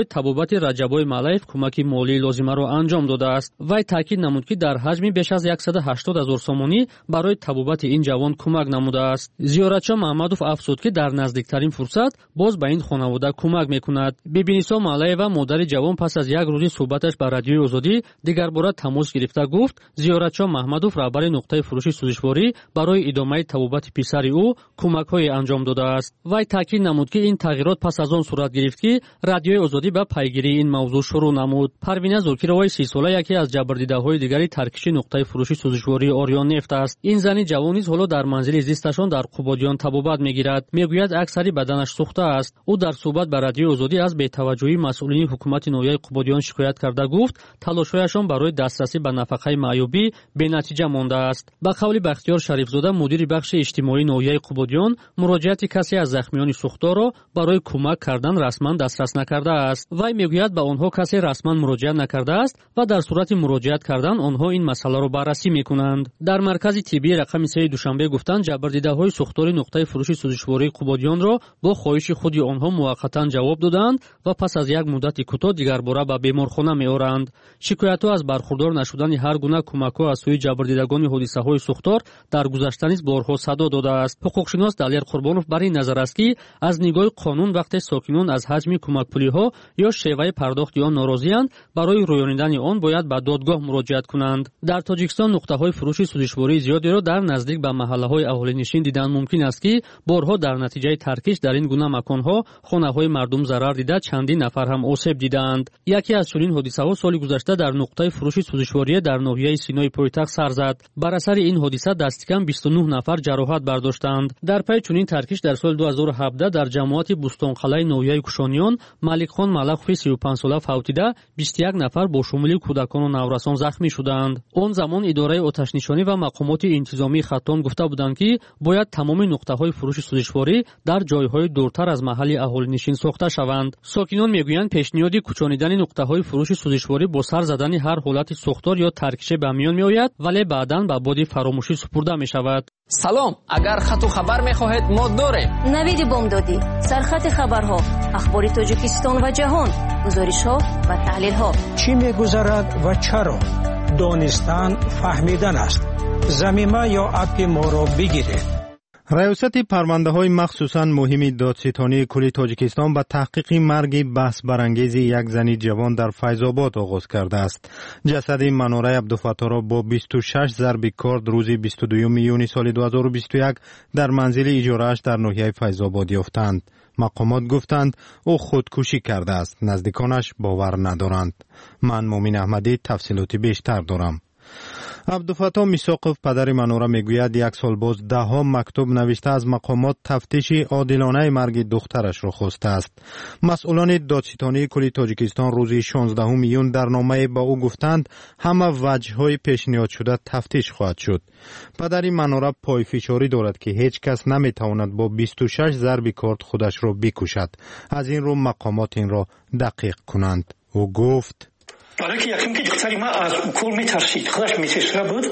барои табобати Раҷабой Малаев кӯмаки молии лозимаро анҷом додааст. Вай таъкид намуд, ки дар ҳаҷми беш аз яксад ҳаштод ҳазор сомонӣ барои табобати ин ҷавон кӯмак намудааст. Зиёратшоҳ Маҳмадов афзуд, ки дар наздиктарин фурсат боз ба ин хонавода кӯмак мекунад. Бибинисо Малаева, модари ҷавон, пас аз як рӯзи суҳбаташ ба Радиои Озодӣ дигарбора тамос гирифта гуфт, Зиёратшоҳ Маҳмадов, раҳбари нуқтаи фурӯши сӯзишворӣ, барои идомаи табобати писари ӯ кӯмакҳое анҷом додааст. Вай таъкид намуд, ки ин тағйирот пас аз он сурат гирифт, ки Радиои Озодӣ ба пайгирии ин мавзӯъ шурӯъ намуд. Парвина Зокироваи си сола яке аз ҷабрдидаҳои дигари таркиши нуқтаи фурӯши сӯзишвории Орион нефт аст. Ин зани ҷавон низ ҳоло дар манзили зисташон дар Қубодиён табобат мегирад. Мегӯяд аксари баданаш сӯхта аст. ӯ дар суҳбат ба Радиои Озодӣ аз бетаваҷҷӯҳии масъулини ҳукумати ноҳияи Қубодиён шикоят карда гуфт, талошҳояшон барои дастрасӣ ба нафақаи маъюбӣ бенатиҷа мондааст. Ба қавли Бахтиёр Шарифзода, мудири бахши иҷтимоии ноҳияи Қубодиён, муроҷиати касе аз захмиёни сӯхторро барои кӯмак кардан расман дастрас накардааст. Вай мегӯяд ба онҳо касе расман муроҷиат накардааст ва дар сурати муроҷиат кардан онҳо ин масъаларо баррасӣ мекунанд. Дар маркази тиббии рақами сеи душанбе гуфтанд, ҷабрдидаҳои сӯхтори нуқтаи фурӯши сӯзишвории Қубодиёнро бо хоҳиши худи онҳо муваққатан ҷавоб доданд ва пас аз як муддати кӯтоҳ дигарбора ба беморхона меоранд. Шикоятҳо аз бархурдор нашудани ҳар гуна кӯмакҳо аз сӯи ҷабрдидагони ҳодисаҳои сӯхтор дар гузашта низ борҳо садо додааст. ҳуқуқшинос Далер Қурбонов бар ин назар аст, ки аз нигоҳи қонун вақте сокинон аз ҳаҷми кӯмакпулиҳо ё шеваи пардохти он норозиянд, барои рӯёнидани он бояд ба додгоҳ муроҷиат кунанд. Дар Тоҷикистон нуқтаҳои фурӯши сӯзишвории зиёдеро дар наздик ба маҳаллаҳои аҳолинишин дидан мумкин аст, ки борҳо дар натиҷаи таркиш дар ин гуна маконҳо хонаҳои мардум зарар дида чандин нафар ҳам осеб дидаанд. Яке аз чунин ҳодисаҳо соли гузашта дар нуқтаи фурӯши сӯзишворие дар ноҳияи Синои пойтахт сар зад. Бар асари ин ҳодиса дастикам бисту нӯҳ нафар ҷароҳат бардоштанд. Дар пай чунин таркиш дар соли ду ҳазору ҳабдаҳ дар ҷамоати Бустонқалъаи ноҳияи Кушониён Маликхон Малахови сию панҷ сола фавтида бисту як нафар бо шумули кӯдакону наврасон захмӣ шуданд. Он замон идораи оташнишонӣ ва мақомоти интизомии Хаттон гуфта буданд, ки бояд тамоми нуқтаҳои фурӯши сӯзишворӣ дар ҷойҳои дуртар аз маҳалли аҳолинишин сохта шаванд. Сокинон мегӯянд, пешниҳоди кӯчонидани нуқтаҳои фурӯши сӯзишворӣ бо сар задани ҳар ҳолати сӯхтор ё таркише ба миён меояд, вале баъдан ба боди фаромӯшӣ супурда мешавад. салом, агар хату хабар мехоҳед мо дорем. навиди бомдодӣ, сархати хабарҳо, ахбори Тоҷикистон ва ҷаҳон, гузоришҳо ва таҳлилҳо. чӣ мегузарад ва чаро? донистан фаҳмидан аст. замима ё апи моро бигиред. раёсати парвандаҳои махсусан муҳими додситонии кулли Тоҷикистон ба таҳқиқи марги баҳсбарангези як зани ҷавон дар Файзобод оғоз кардааст. ҷасади Манораи Абдуфатторо бо бисту шаш зарби корд рӯзи бисту дуюми июни соли ду ҳазору бисту як дар манзили иҷорааш дар ноҳияи Файзобод ёфтанд. мақомот гуфтанд ӯ худкушӣ кардааст. наздиконаш бовар надоранд. ман Муъмин Аҳмадӣ тафсилоти бештар дорам. абдуфатто Мисоқов, падари Манора, мегӯяд як сол боз даҳҳо мактуб навишта аз мақомот тафтиши одилонаи марги духтарашро хостааст. масъулони додситонии кулли Тоҷикистон рӯзи шонздаҳуми июн дар номае ба ӯ гуфтанд ҳама ваҷҳҳои пешниҳодшуда тафтиш хоҳад шуд. падари Манора пойфишорӣ дорад, ки ҳеҷ кас наметавонад бо бисту шаш зарби корд худашро бикушад. аз ин рӯ мақомот инро дақиқ кунанд. ӯ гуфт: برای که یکم که دختری ما از اوکول میترسید، خودش میترسید بود.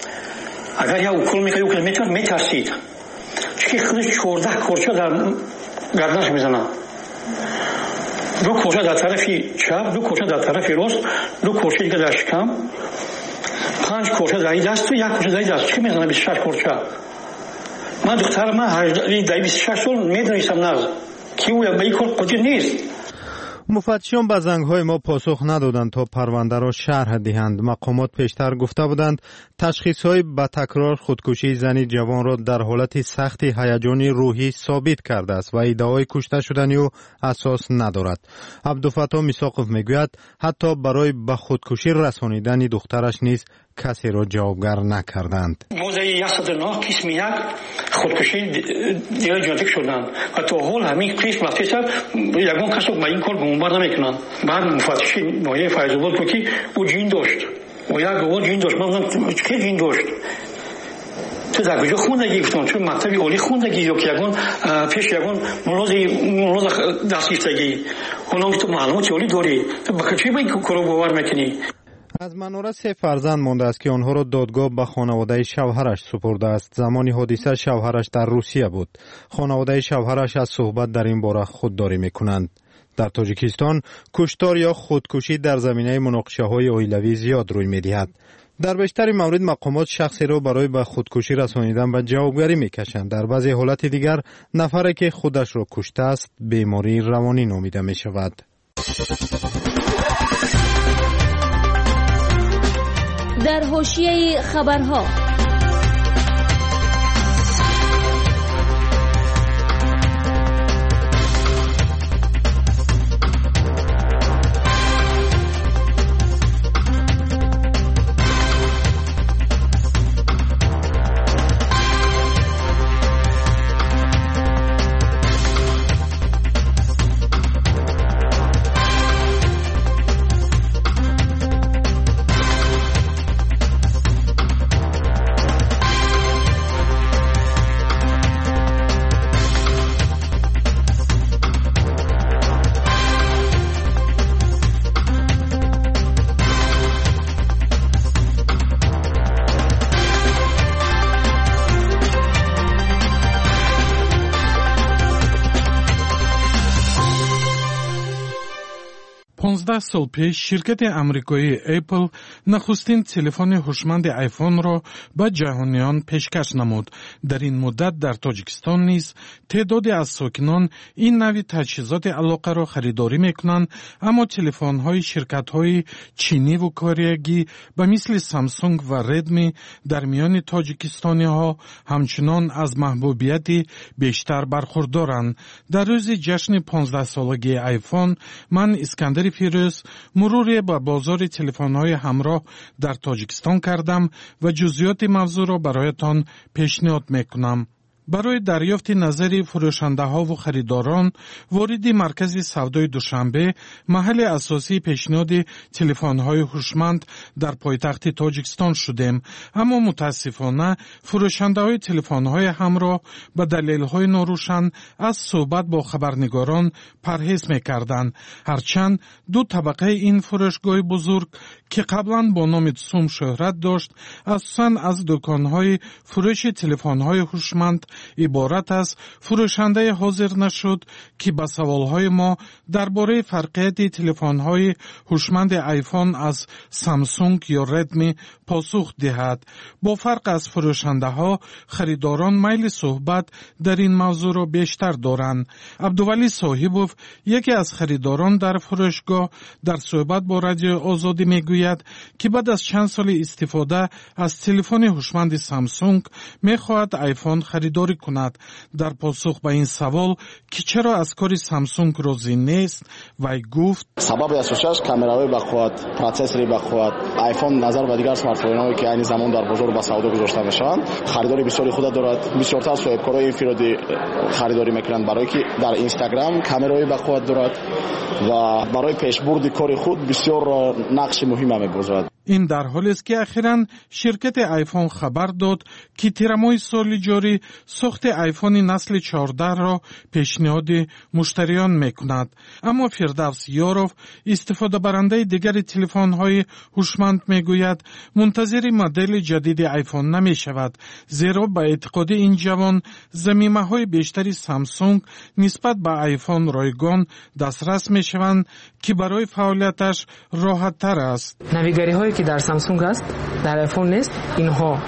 اگر یا اوکول میکنه اوکول میترسید میترسید چون خودش چهارده کورچه در گردنش میزنه. دو کورچه در طرف چپ، دو کورچه در طرف راست، دو کورچه دیگه در شکم، پنج کورچه در این دست و یک کورچه در این دست. چی میزنه بیست و شش کورچه؟ من دختر ما در بیست و شش سال میدونستم نه کی او به این کار قدیر نیست. مفتشان به زنگ‌های ما پاسخ ندادند تا پرونده را شرح دهند. مقامات پیشتر گفته بودند تشخیص‌های با تکرار خودکشی زنی جوان را در حالت سخت هیجانی روحی ثابت کرده است و ادعای کشته شدن او اساس ندارد. عبدالفتاح میثاقوف میگوید حتی برای به خودکشی رسانیدن دخترش نیز کسی را جوابگر نکردند. موضوع صد و نه قسم یک خودکشی دیگر جنتیک شدند و تا حال همین قسم رفته شد یگان کس با این کار گمانبر نمیکنند. بعد مفتشی ناحیه فیض‌آباد بود که او جین داشت و یک گواه جین داشت. من گفتم چه جین داشت؟ تو در کجا خوندگی؟ گفتم تو مکتب عالی خوندگی یا که یگان پیش یگان ملاز ملاز دستگیری اونا تو معلومات عالی داری تو با چی با این کارو باور میکنی؟ از مناره سه فرزند مانده است که آنها را دادگاه به خانواده شوهرش سپرده است. زمان حادثه شوهرش در روسیه بود. خانواده شوهرش از صحبت در این باره خودداری میکنند. در تاجیکستان کشتار یا خودکشی در زمینه مناقشه‌های اولیوی زیاد روی می‌دهد. در بیشتر موارد مقامات شخصی را برای به خودکشی رسانیدن به جوابگری می‌کشند. در بعضی حالات دیگر نفری که خودش را کشته است بیماری روانی نامیده می‌شود. در حاشیه خبرها پانزده سال پیش شرکت امریکایی اپل نخستین تلفن هوشمند آیفون را به جهانیان پیشکش نمود. در این مدت در تاجیکستان نیز تعدادی از ساکنان این نوع تجهیزات علاقه را خریداری میکنند، اما تلفن‌های شرکت‌های چینی و کره به مثل سامسونگ و ردمی در میان تاجیکستانی‌ها همچنان از محبوبیت بیشتر برخوردارند. در روز جشن پانزده سالگی آیفون من اسکندر فیروز مروری به بازار تلفن‌های همراه در تاجیکستان کردم و جزئیات موضوع را برایتان پیشنهاد میکنم. برای دریافت نظر فروشنده ها و خریداران وارد مرکز سودای دوشنبه، محل اساسی پیشنهاد تلفن های هوشمند در پایتخت تاجیکستان شدیم، اما متاسفانه فروشنده های تلفن های همراه به دلیل های ناروشن از صحبت با خبرنگاران پرهیز میکردند. هرچند دو طبقه این فروشگاه بزرگ که قبلا با نام سوم شهرت داشت، اساساً از دکان‌های فروش تلفن‌های هوشمند عبارت از فروشنده حاضر نشد که به سوال‌های ما درباره فرقیت تلفن‌های هوشمند آیفون از سامسونگ یا ردمی پاسخ دهد. با فرق از فروشنده‌ها، خریداران میل صحبت در این موضوع را بیشتر دارند. عبدولی صاحبوف، یکی از خریداران در فروشگاه، در صحبت با رادیو آزادی میگوید که بعد از چند سال استفاده از تلفن هوشمند سامسونگ میخواهد آیفون خریداری کند. در پاسخ به این سوال که چرا از کار سامسونگ راضی نیست، وی گفت سبب اساسش کامرای بخواد، پروسسوری بخواد، آیفون نظر و دیگر اسمارتفون‌هایی که این زمان در بازار با سودا گذاشته میشن، خریداری بسیاری خود دارد. بسیار تا صاحبکارای انفرادی خریداری میکنند برای که در اینستاگرام کامرای بخواد دارد و برای پیشبرد کار خود بسیار نقش مهم می‌باشد. این در حالی است که اخیراً شرکت آیفون خبر داد که تیرماه سال جاری ساخت آیفون نسل چهارده را پیشنهاد مشتریان میکند. اما فردوس یاروف، استفاده برنده دیگر تلفن‌های هوشمند میگوید منتظر مدل جدید آیفون نمی شود، زیرا به اعتقاد این جوان ضمیمه‌های بیشتری سامسونگ نسبت به آیفون رایگان دسترس میشوند که برای فعالیتش راحت تر است. نویگاری‌هایی که در سامسونگ است در آیفون نیست، اینها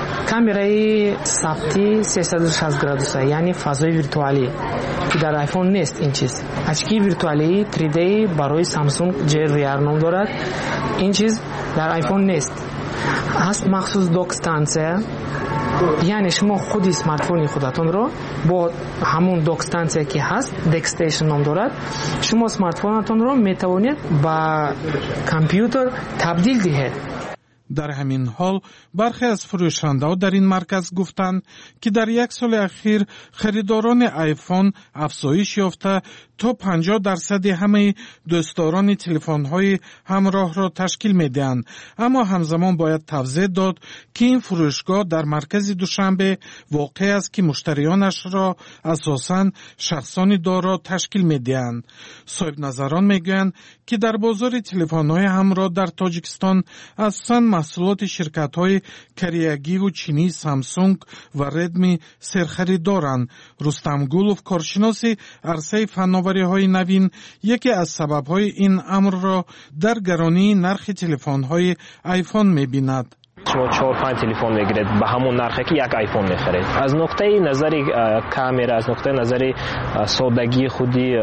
کامرای ثبتی سیصد و شصت گرادوسه، یعنی فضای ویرتوالی که در آیفون نیست. این چیز اچکی ویرتوالی تری دی برای سامسونگ جی وی آر نام دارد. این چیز در آیفون نیست. هست مخصوص دوک استانسیه، یعنی شما خود اسمارتفون خودتون رو با همون دوک استانسیه که هست دک استیشن نام دارد، شما اسمارتفونتون رو میتوانید با کامپیوتر تبدیل دهید. در همین حال برخی از فروشنده‌ها در این مرکز گفتند که در یک سال اخیر خریداران آیفون افزایش یافته تا پنجاه درصد همه دوستداران تلفن‌های همراه را تشکیل می‌دهند. اما همزمان باید توضیح داد که این فروشگاه در مرکز دوشنبه واقع است که مشتریانش را اساساً شخصان دارا تشکیل می‌دهند. صاحب نظران می‌گویند که در بازار تلفن‌های همراه در تاجیکستان اساساً محصولات شرکت‌های کریگی و چینی سامسونگ و ردمی سرخریدارند. رستم گولوف کارشناس عرصه فناوری‌های نوین یکی از سبب‌های این امر را در گرانی نرخ تلفن‌های آیفون می‌بیند. شما چهار پنج تلفن میگیرید به همون نرخی که یک آیفون میخرید. از نقطه نظر کامera، از نقطه نظر سادگی خودی،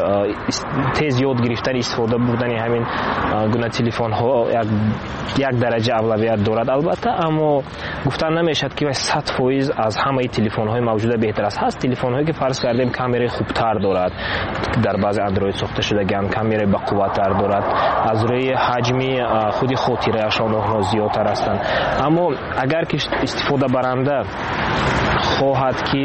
تیز یاد گرفتن استفاده بردن همین گونه تلفن ها یک درجه اولویت دارد البته، اما گفتن نمیشد که صد فیصد از همه تلفن های موجوده بهتر است. هست تلفن هایی که فرض کردیم کامرای خوبتر دارد، در بعضی اندروید ساخته شدگان کامرای با قوت‌تر دارد، از روی حجمی خودی خاطره اشون زیادتر هستند. اما اگر که استفاده برنده خواهد که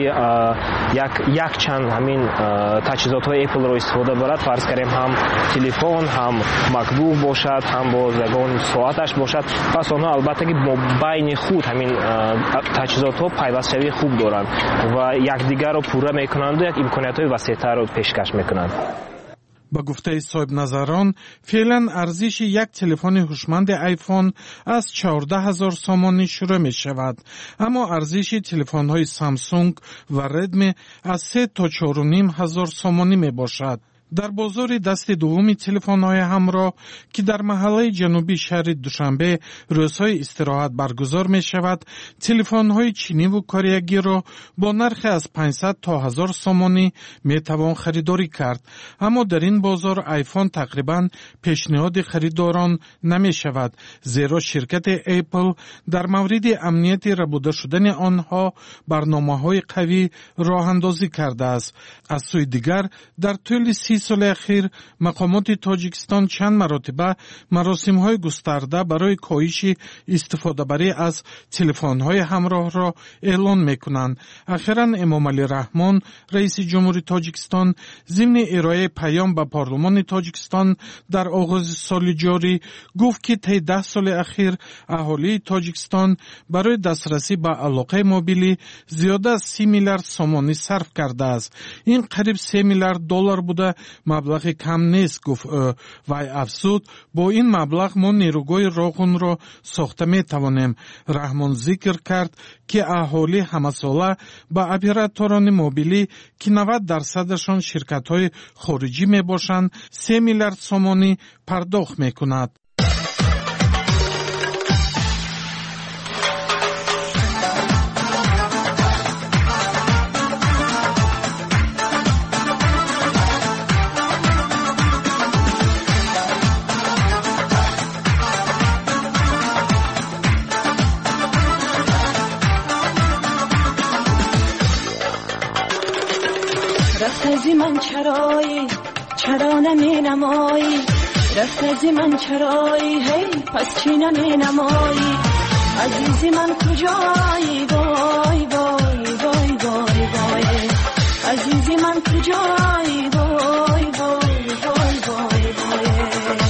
یک یک چند همین تجهیزات های اپل رو استفاده برد، فرض کنیم هم تلفن، هم مکبوک باشد، هم بازگان ساعتش باشد، پس آنها البته که بین خود همین تجهیزات ها پیوست شوی خوب دارند و یکدیگر رو پوره میکنند و یک امکانیت های وسیع‌تر رو پیشکش میکنند. با گفته صاحب نظران فعلا ارزش یک تلفن هوشمند آیفون از چهارده هزار سامانی شروع می شود، اما ارزش تلفن های سامسونگ و ردمی از سه تا چهار و نیم هزار سامانی می باشد. در بازار دست دومی تلفن‌های همراه که در محله جنوبی شهر دوشنبه روزهای استراحت برگزار می شود، تلفن‌های چینی و کریگی را با نرخ از پانصد تا هزار سامانی می توان خریداری کرد، اما در این بازار آیفون تقریباً پیشنهاد خریداران نمی شود، زیرا شرکت اپل در مورد امنیت ربوده شدن آنها برنامه‌های قوی راه اندازی کرده است. از سوی دیگر در طول سی سال اخیر مقامات تاجیکستان چند مرتبه مراسم‌های گسترده برای کاهش استفاده بری از تلفن‌های همراه را اعلان می‌کنند. اخیراً امامعلی رحمان رئیس جمهوری تاجیکستان ضمن ارائه پیام به پارلمان تاجیکستان در آغاز سال جاری گفت که طی ده سال اخیر اهالی تاجیکستان برای دسترسی به علاقه موبیلی زیاده از سی میلیارد سامانی صرف کرده است. این قریب سه میلیارد دلار بوده، مبلغ کم نیست، گفت وی افزود با این مبلغ ما نیروگاه راغون را ساخته می توانیم. رحمان ذکر کرد که اهالی همساله به اپراتوران موبیلی که نود درصدشان شرکت های خارجی می باشند سه میلیارد سامانی پرداخت می کند. رفت من چرایی چرا نمی نمایی، رفت از من چرایی هی پس چی نمی نمایی، عزیزی من کجایی وای وای وای وای وای، عزیزی من کجایی وای وای وای وای وای.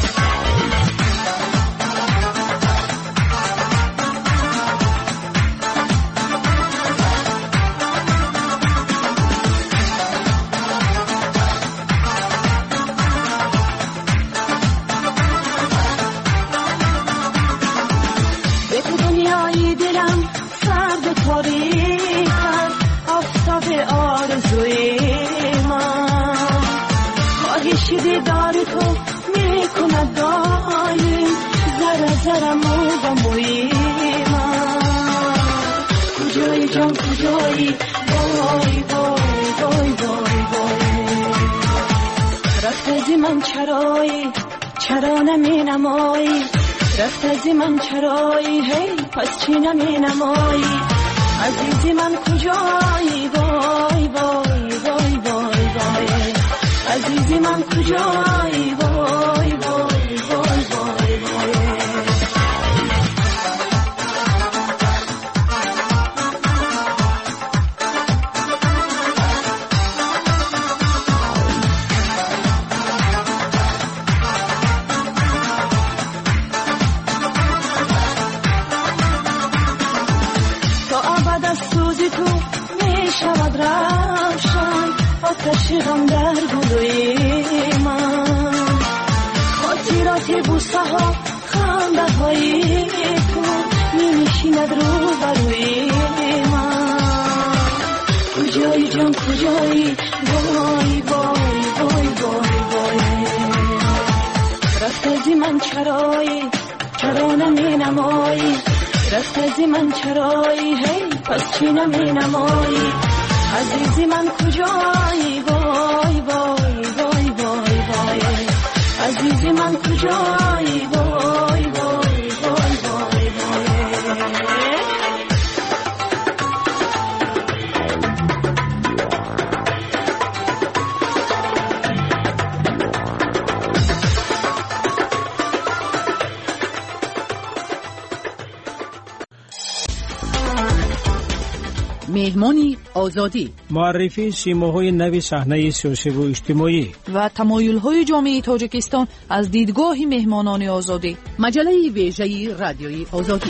دیدار تو میکند دایم زر زرم و بموی من، کجایی جان کجایی وای وای وای وای وای. رفت از من چرایی چرا نمی نمایی، رفت از من چرایی هی پس چی نمی نمایی، عزیزی من کجایی وای وای وای وای وای، عزیزی من کجایی وای وای وای وای وای. تا ابد از سوزی تو می شود روشن، آتش غم در گلوی من، خاطرات بوسه ها خنده های تو عزیزی من چرایی چرا نمی نمایی رفت ازی من چرایی هی پس چی نمی نمایی عزیزی من کجایی وای وای وای وای وای عزیزی من کجایی وای وای وای وای وای مهمانی آزادی، معرفی سیماهای نوی صحنه سیاسی و اجتماعی و تمایل‌های جامعه تاجیکستان از دیدگاه مهمانان آزادی. مجله ویژه رادیوی آزادی.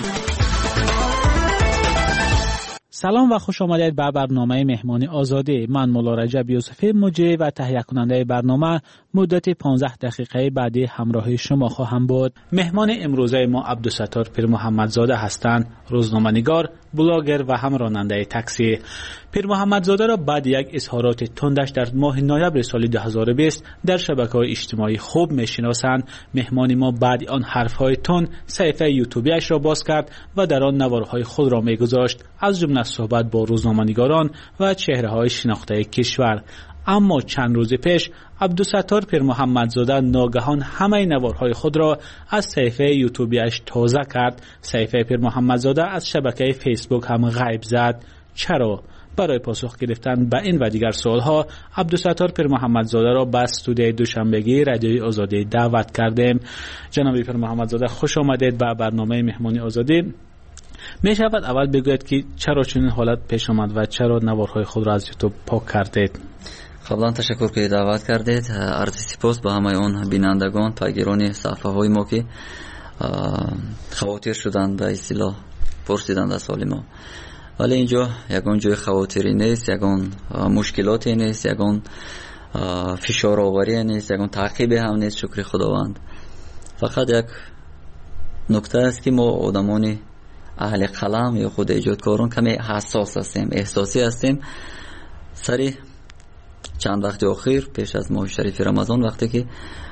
سلام و خوش آمدید به برنامه مهمانی آزادی. من مولا رجب یوسفی مجری و تهیه کننده برنامه مدت پانزده دقیقه بعدی همراه شما خواهم بود. مهمان امروزه ما عبدالستار پیر محمدزاده هستند، روزنامه‌نگار، بلاگر و هم راننده تاکسی. پیر محمدزاده را بعد یک اظهارات تندش در ماه نوامبر سال دو هزار و بیست در شبکه‌های اجتماعی خوب می‌شناسند. مهمان ما بعد آن حرف‌های تند صفحه یوتیوبیش را باز کرد و در آن نوارهای خود را می‌گذاشت، از جمله صحبت با روزنامه‌نگاران و چهره‌های شناخته کشور. اما چند روز پیش عبدالستار پیر محمدزاده ناگهان همه نوارهای خود را از صفحه یوتیوبیش تازه کرد. صفحه پیر محمدزاده از شبکه فیسبوک هم غیب زد. چرا؟ برای پاسخ گرفتن به این و دیگر سوالها عبدالستار پیر محمدزاده را به استودیوی دوشنبگی رادیوی آزادی دعوت کردیم. جناب پیر محمدزاده خوش آمدید به برنامه مهمانی آزادی. می شود اول بگوید که چرا چنین حالت پیش آمد و چرا نوارهای خود را از یوتیوب پاک کردید؟ قبلا تشکر که دعوت کردید. عرض سپاس به همه اون بینندگان پیگیران صفحه های ما که خواطر شدند به اصطلاح پرسیدند از حال ما. ولی اینجا یگان جای خواطری نیست، یگان مشکلاتی نیست، یگان فشار آوری نیست، یگان تعقیب هم نیست. شکر خداوند. فقط یک نکته است که ما آدمانی اهل قلم یا خود ایجادکاران کمی حساس هستیم، احساسی هستیم. سری چند وقت اخیر پیش از ماه شریف رمضان وقتی که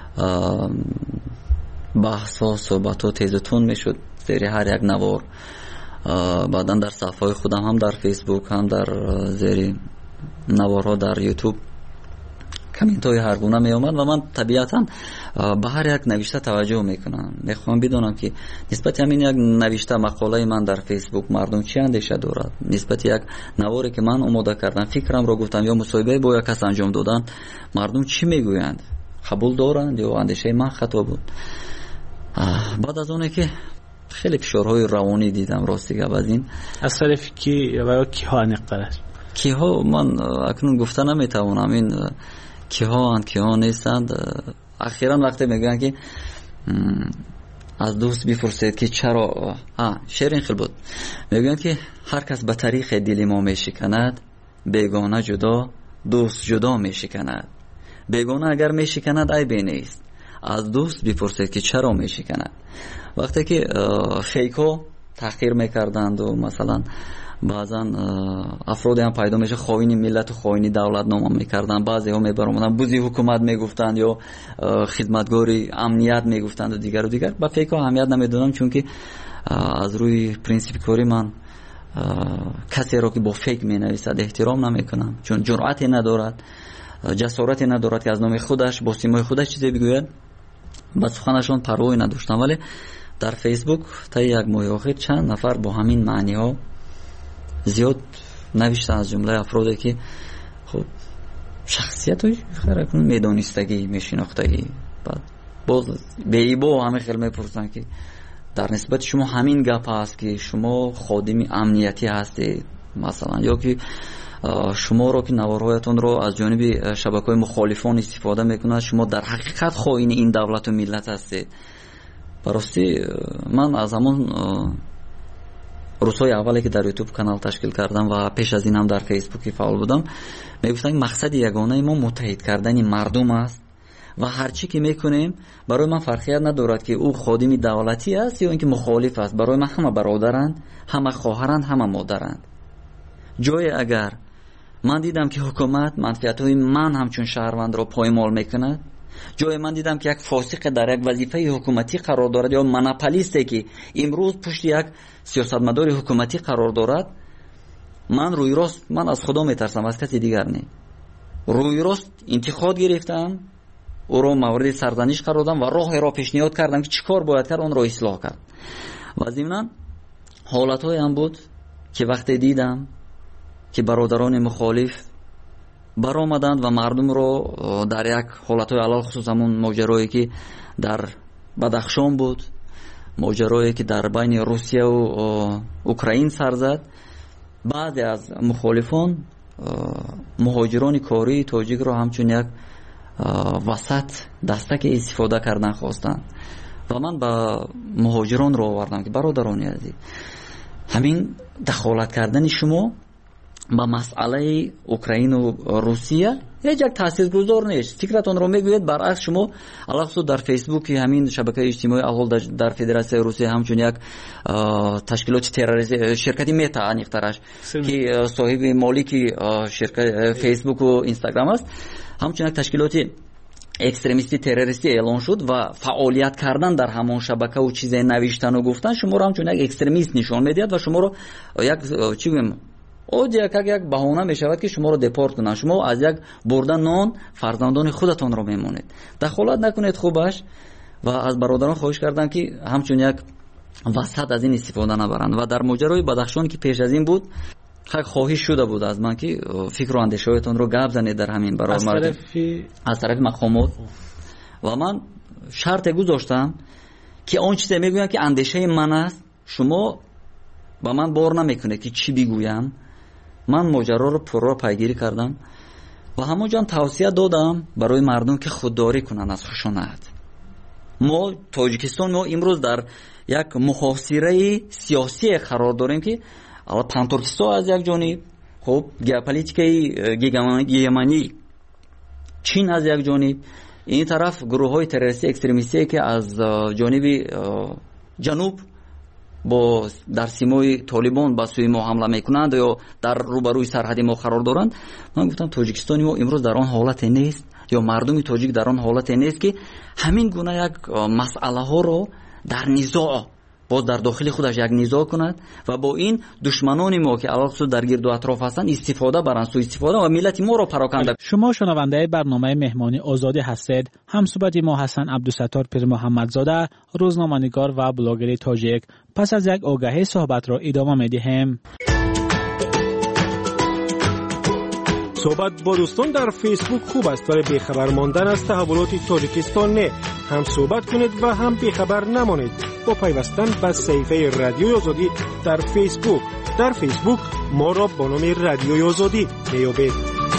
بحث ها صحبت ها تیز و تند می شد زیر هر یک نوار، بعدا در صفحه خودم هم در فیسبوک هم در زیر نوارها در یوتیوب کامنت های هر گونه می آمد و من طبیعتا به هر یک نوشته توجه میکنم. میخوام بدونم که نسبت همین یک نوشته مقاله من در فیسبوک مردم چی اندیشه دارد، نسبت یک نواری که من آماده کردم فکرم را گفتم یا مصاحبه با یک کس انجام دادن مردم چی میگویند، قبول دارند یا اندیشه من خطا بود. بعد از اونه که خیلی فشارهای روانی دیدم راستی گپ از این از طرف کی و کی ها نقدرش کی ها من اکنون گفته نمیتوانم این کی ها اند کی ها نیستند. اخیراً وقتی میگن که از دوست بپرسید که چرا ها شعر این خیلی بود، میگن که هر کس به طریق دل ما میشکند بیگانه جدا دوست جدا میشکند. بیگانه اگر میشکند عیبی نیست، از دوست بپرسید که چرا میشکند. وقتی که فیکو تحقیر میکردند و مثلا بعضا افرادی هم پیدا میشه خائن ملت و خائن دولت نام میکردن، بعضی ها میبرامدن بوزی حکومت میگفتند یا خدمتگاری امنیت میگفتند و دیگر و دیگر. با فیک ها اهمیت نمیدادم چون که از روی پرینسیپ کاری من کسی را که با فیک مینویسد احترام نمیکنم، چون جرأتی ندارد، جسارتی ندارد که از نام خودش با سیمای خودش چیزی بگوید. با سخنشون پروایی نداشتم. ولی در فیسبوک تا یک ماه اخیر چند نفر با همین معنی ها زیاد نوشتن، از جمله افرادی که خب شخصیت های خیلی میدانستگی میشناختگی. بعد باز به ایبا همه خیلی میپرسن که در نسبت شما همین گپ هست که شما خادم امنیتی هستید مثلا، یا که شما رو که نوارهایتون رو از جانب شبکه‌های مخالفان استفاده میکنند شما در حقیقت خائن این دولت و ملت هستید. براستی من از همون روزهای اولی که در یوتیوب کانال تشکیل کردم و پیش از این هم در فیسبوک فعال بودم میگفتم مقصد یگانه ما متحد کردن مردم است و هر چی که میکنیم برای من فرقیت ندارد که او خادم دولتی است یا اینکه مخالف است. برای من همه برادرند، همه خواهرند، همه مادرند. جای اگر من دیدم که حکومت منفعت‌های من همچون شهروند را پایمال میکند جای من دیدم که یک فاسق در یک وظیفه حکومتی قرار دارد یا مناپولیستی که امروز پشت یک سیاستمدار حکومتی قرار دارد، من روی راست من از خدا میترسم، از کسی دیگر نه. روی راست انتقاد گرفتم، او را مورد سرزنش قرار دادم و راه را پیشنهاد کردم که چیکار باید کرد، اون را اصلاح کرد. و ضمن حالت‌های هم بود که وقتی دیدم که برادران مخالف برآمدند و مردم رو در یک حالت‌های علل خصوص همون ماجرایی که در بدخشان بود، ماجرایی که در بین روسیه و اوکراین سر زد، بعضی از مخالفان مهاجران کاری تاجیک رو همچون یک وسط دستک استفاده کردن خواستند و من با مهاجران رو آوردم که برادران عزیز، همین دخالت کردن شما با مسئله اوکراین و روسیه هیچ یک تاثیرگذار نیست. فکرتون رو میگوید برعکس شما علاوه در فیسبوک همین شبکه اجتماعی اول در فدراسیون روسیه همچون یک تشکیلات تروریستی شرکتی متا انیخترش که صاحب مالکی شرکت فیسبوک و اینستاگرام است، همچون یک تشکیلاتی اکستریمیستی تروریستی اعلان شد و فعالیت کردن در همون شبکه و چیزای نوشتن و گفتن شما رو همچون یک اکستریمیست نشان میدهد و شما رو یک چی بگم او یک یک بهانه می شود که شما رو دپورت کنن. شما از یک بردن نان فرزندان خودتون رو میمونید. دخالت نکنید خوبش و از برادران خواهش کردم که همچون یک وسط از این استفاده نبرند. و در ماجرای بدخشان که پیش از این بود خواهش شده بود از من که فکر و اندیشه‌هایتون رو گپ زنید در همین برای از مردم طرف از طرف مقامات و من شرط گذاشتم که اون چیزی میگویم که اندیشه من است، شما با من بار نمیکنه که چی بگویم. من ماجرا رو پررا پیگیری کردم و همونجا توصیه دادم برای مردم که خودداری کنن از خشونت. ما تاجیکستان ما امروز در یک محاصره سیاسی قرار داریم که اول پانتورکستان از یک جانب، خب ژئوپلیتیکای گیگمانی چین از یک جانب، این طرف گروه های تروریستی اکستریمیستی که از جانب جنوب با در سیمای طالبان با سوی ما حمله میکنند یا در روبروی سرحد ما قرار دارند. من گفتم تاجیکستانی ما امروز در آن حالت نیست یا مردم تاجیک در آن حالت نیست که همین گونه یک مسئله ها رو در نزاع باز در داخل خودش یک نزاع کند و با این دشمنان ما که علاوه در گرد و اطراف هستند استفاده برند، سوء استفاده و ملت ما رو پراکنده. شما شنونده برنامه مهمانی آزادی هستید. همصحبت ما حسن عبدالستار پیر محمدزاده، روزنامه‌نگار و بلاگر تاجیک. پس از یک آگهی صحبت را ادامه می‌دهیم. صحبت با دوستان در فیسبوک خوب است، ولی بیخبر ماندن از تحولات تاجیکستان نه. هم صحبت کنید و هم بیخبر نمانید با پیوستن به صفحه رادیوی آزادی در فیسبوک. در فیسبوک ما را با نام رادیوی آزادی میابید.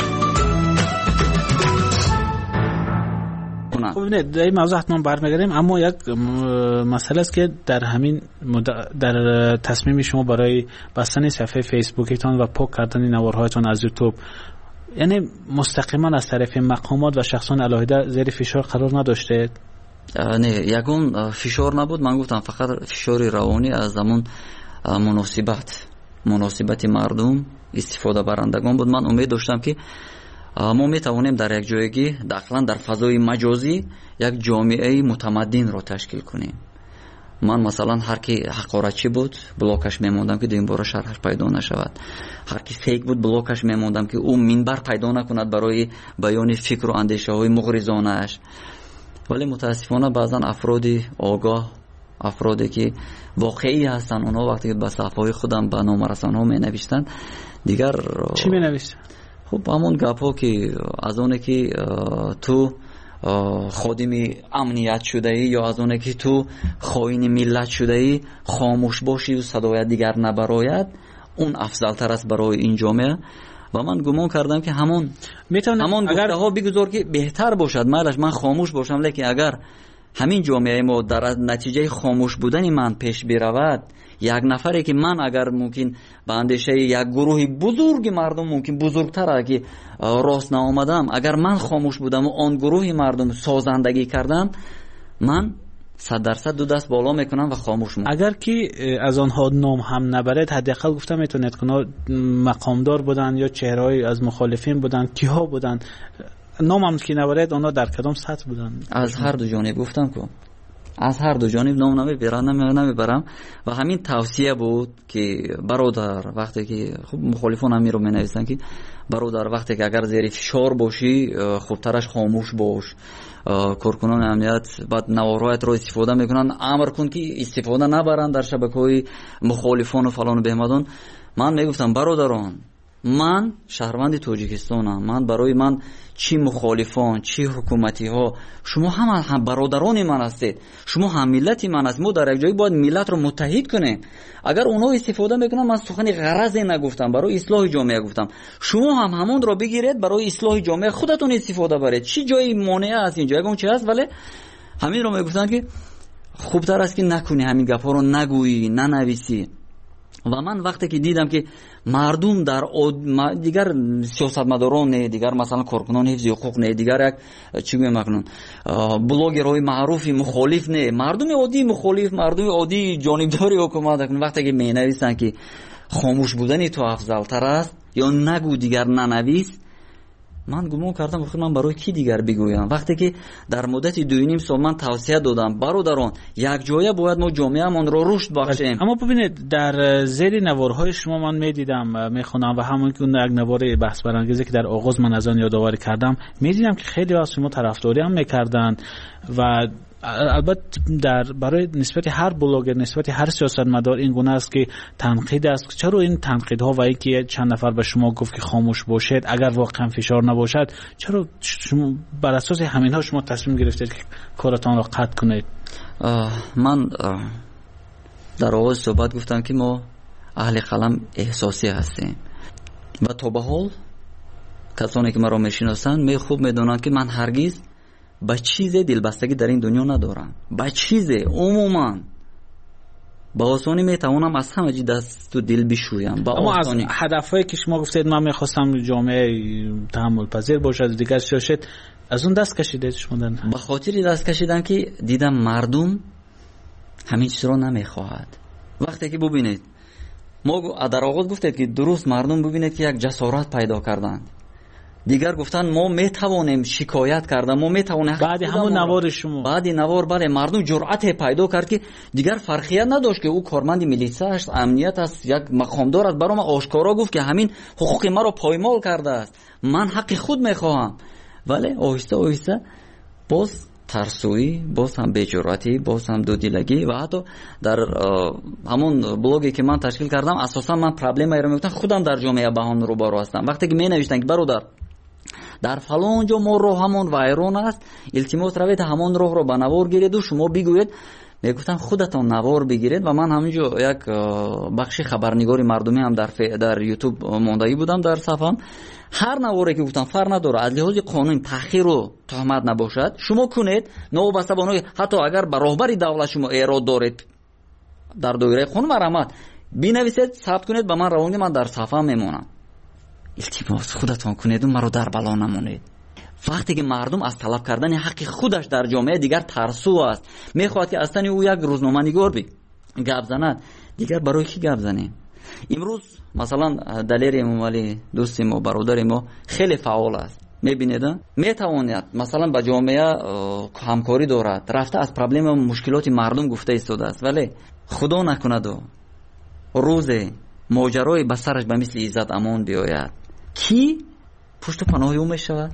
خب ببینید در این موضوع حتما برمیگردیم، اما یک مسئله است که در همین در تصمیم شما برای بستن صفحه فیسبوکتان و پاک کردن نوارهایتان از یوتیوب، یعنی مستقیما از طرف مقامات و شخصان علاهده زیر فشار قرار نداشته؟ نه، یکم فشار نبود. من گفتم فقط فشار روانی از زمان مناسبت مناسبت مردم استفاده برندگان بود. من امید داشتم که ما میتوانیم در یک جایگی داخلا در فضای مجازی یک جامعه متمدن رو تشکیل کنیم. من مثلا هر کی حقارتچی بود بلاکش میموندم که دویم بار شرحش پیدا نشود، هر کی فیک بود بلاکش میموندم که او منبر پیدا نکند برای بیان فکر و اندیشه های مغرضانه اش. ولی متاسفانه بعضا افرادی آگاه، افرادی که واقعی هستن، اونا وقتی که به صفحه خودم به نام رسانه‌ها می نوشتن دیگر چی می نوشتن؟ خب همون گپا که از اونه که تو خادم امنیت شده ای یا از اونه که تو خائن ملت شده ای خاموش باشی و صدای دیگر نبراید، اون افضل تر است برای این جامعه. و من گمان کردم که همون همون اگر ها بگذار که بهتر باشد، مالش من خاموش باشم، لیکن اگر همین جامعه ما در نتیجه خاموش بودن من پیش برود، یک نفری که من اگر ممکن به اندیشه یک گروه بزرگ مردم ممکن بزرگتر که راست نآمدم، اگر من خاموش بودم و آن گروه مردم سازندگی کردم، من صد درصد دو دست بالا میکنم و خاموش میکنم. اگر که از آنها نام هم نبرد، حداقل گفتم میتونید که مقامدار بودن یا چهره‌ای از مخالفین بودن، کیها بودن، نام که نبرید اونا در کدام سطح بودن؟ از هر دو جانب گفتم که از هر دو جانب نام نمیبرم نمیبرم و همین توصیه بود که برادر وقتی که خب مخالفان هم رو مینویسن که برادر وقتی که اگر زیر فشار باشی خوبترش خاموش باش. کارکنان امنیت بعد نوارهایت رو استفاده میکنن، امر کن که استفاده نبرن در شبکه‌های مخالفان و فلان و بهمدان. من میگفتم برادران من شهروند تاجیکستانم، من برای من چی مخالفان چی حکومتی ها شما هم, هم برادران من هستید، شما هم ملت من هستید. ما در یک جایی باید ملت رو متحد کنیم. اگر اونها استفاده میکنن، من سخن غرض نگفتم، برای اصلاح جامعه گفتم، شما هم همون رو بگیرید برای اصلاح جامعه خودتون استفاده برید. چی جایی مانع است اینجا اون چی هست، ولی همین رو میگفتن که خوبتر است که نکنی همین گپا رو نگویی ننویسی. و من وقتی که دیدم که مردم در دیگر سیاستمداران نه، دیگر مثلا کارکنان حفظ حقوق نه، دیگر یک چی میگم مکنون بلاگرهای معروفی مخالف نه، مردم عادی مخالف، مردم عادی جانبداری حکومت کنن، وقتی که مینویسن که خاموش بودن تو افضل تر است یا نگو دیگر ننویس، من گمان کردم خود من برای کی دیگر بگویم. وقتی که در مدت دو نیم سال من توصیه دادم برادران یک جایه باید ما جامعه‌مان رو رشد بخشیم. اما ببینید در زیر نوارهای شما من میدیدم میخونم و همون که یک نوار بحث برانگیزی که در آغاز من از آن یادآوری کردم میدیدم که خیلی از شما طرفداری هم میکردن و البته در برای نسبت هر بلاگر نسبت هر سیاستمدار این گونه است که تنقید است. چرا این تنقیدها و اینکه چند نفر به شما گفت که خاموش باشید اگر واقعا فشار نباشد، چرا شما بر اساس همینها شما تصمیم گرفتید که کارتان را قطع کنید؟ من در آغاز صحبت گفتم که ما اهل قلم احساسی هستیم و تا به حال کسانی که مرا میشناسند می خوب میدونند که من هرگز با چیز دلبستگی در این دنیا ندارم. با چیز عموما با آسانی میتوانم از همه چیز دست و دل بشویم. با اما آسانی. از هدفهایی که شما گفتید من میخواستم جامعه تحمل پذیر باشد دیگر سیاست، از اون دست کشیدید شما؟ به خاطر دست کشیدم که دیدم مردم همین چیز رو نمیخواهد. وقتی که ببینید ما در آغاز گفتید که درست مردم ببینید که یک جسارت پیدا کردند، دیگر گفتن ما میتوانیم شکایت کردن، ما میتوانیم بعد همون نوار شما بعد نوار بله مردم جرأت پیدا کرد که دیگر فرقیت نداشت که او کارمند میلیسا است، امنیت است، یک مقامدار است، برام آشکارا گفت که همین حقوق ما رو پایمال کرده است، من حق خود میخواهم. ولی آهسته آهسته باز ترسویی، باز هم بی‌جرأتی، باز هم دودیلگی و حتی در همون بلاگی که من تشکیل کردم اساسا من پرابلمی رو میگفتم خودم در جامعه بهان رو بارو هستم. وقتی که می نوشتن که برادر در فلان جا ما راه همون وایرون است، التماس روید همون راه رو به نوار گیرید و شما بگوید، میگفتم خودتون نوار بگیرید. و من همینجا یک بخش خبرنگاری مردمی هم در ف... در یوتیوب ماندایی بودم در صفحم، هر نواری که گفتم فرق نداره از لحاظ قانون تأخیر و تهمت نباشد شما کنید، نوبسته بانوی حتی اگر به راهبری دولت شما ایراد دارید در دایره قانون مرامت بنویسید ثبت کنید به من روانی، من در صفحه میمونم. التماس خودتون کنید و مرا در بلا نمونید. وقتی که مردم از طلب کردن حق خودش در جامعه دیگر ترسو است، میخواد که اصلا او یک روزنامه‌نگار بی گپ زند، دیگر برای کی گپ زنیم؟ امروز مثلا دلیر امامعلی دوست ما برادر ما خیلی فعال است، میبینید میتواند مثلا با جامعه همکاری دارد، رفته از پرابلم و مشکلات مردم گفته ایستاده است، ولی خدا نکند و روز ماجرای به سرش به مثل عزت امان بیاید کی پشت و پناه او میشود؟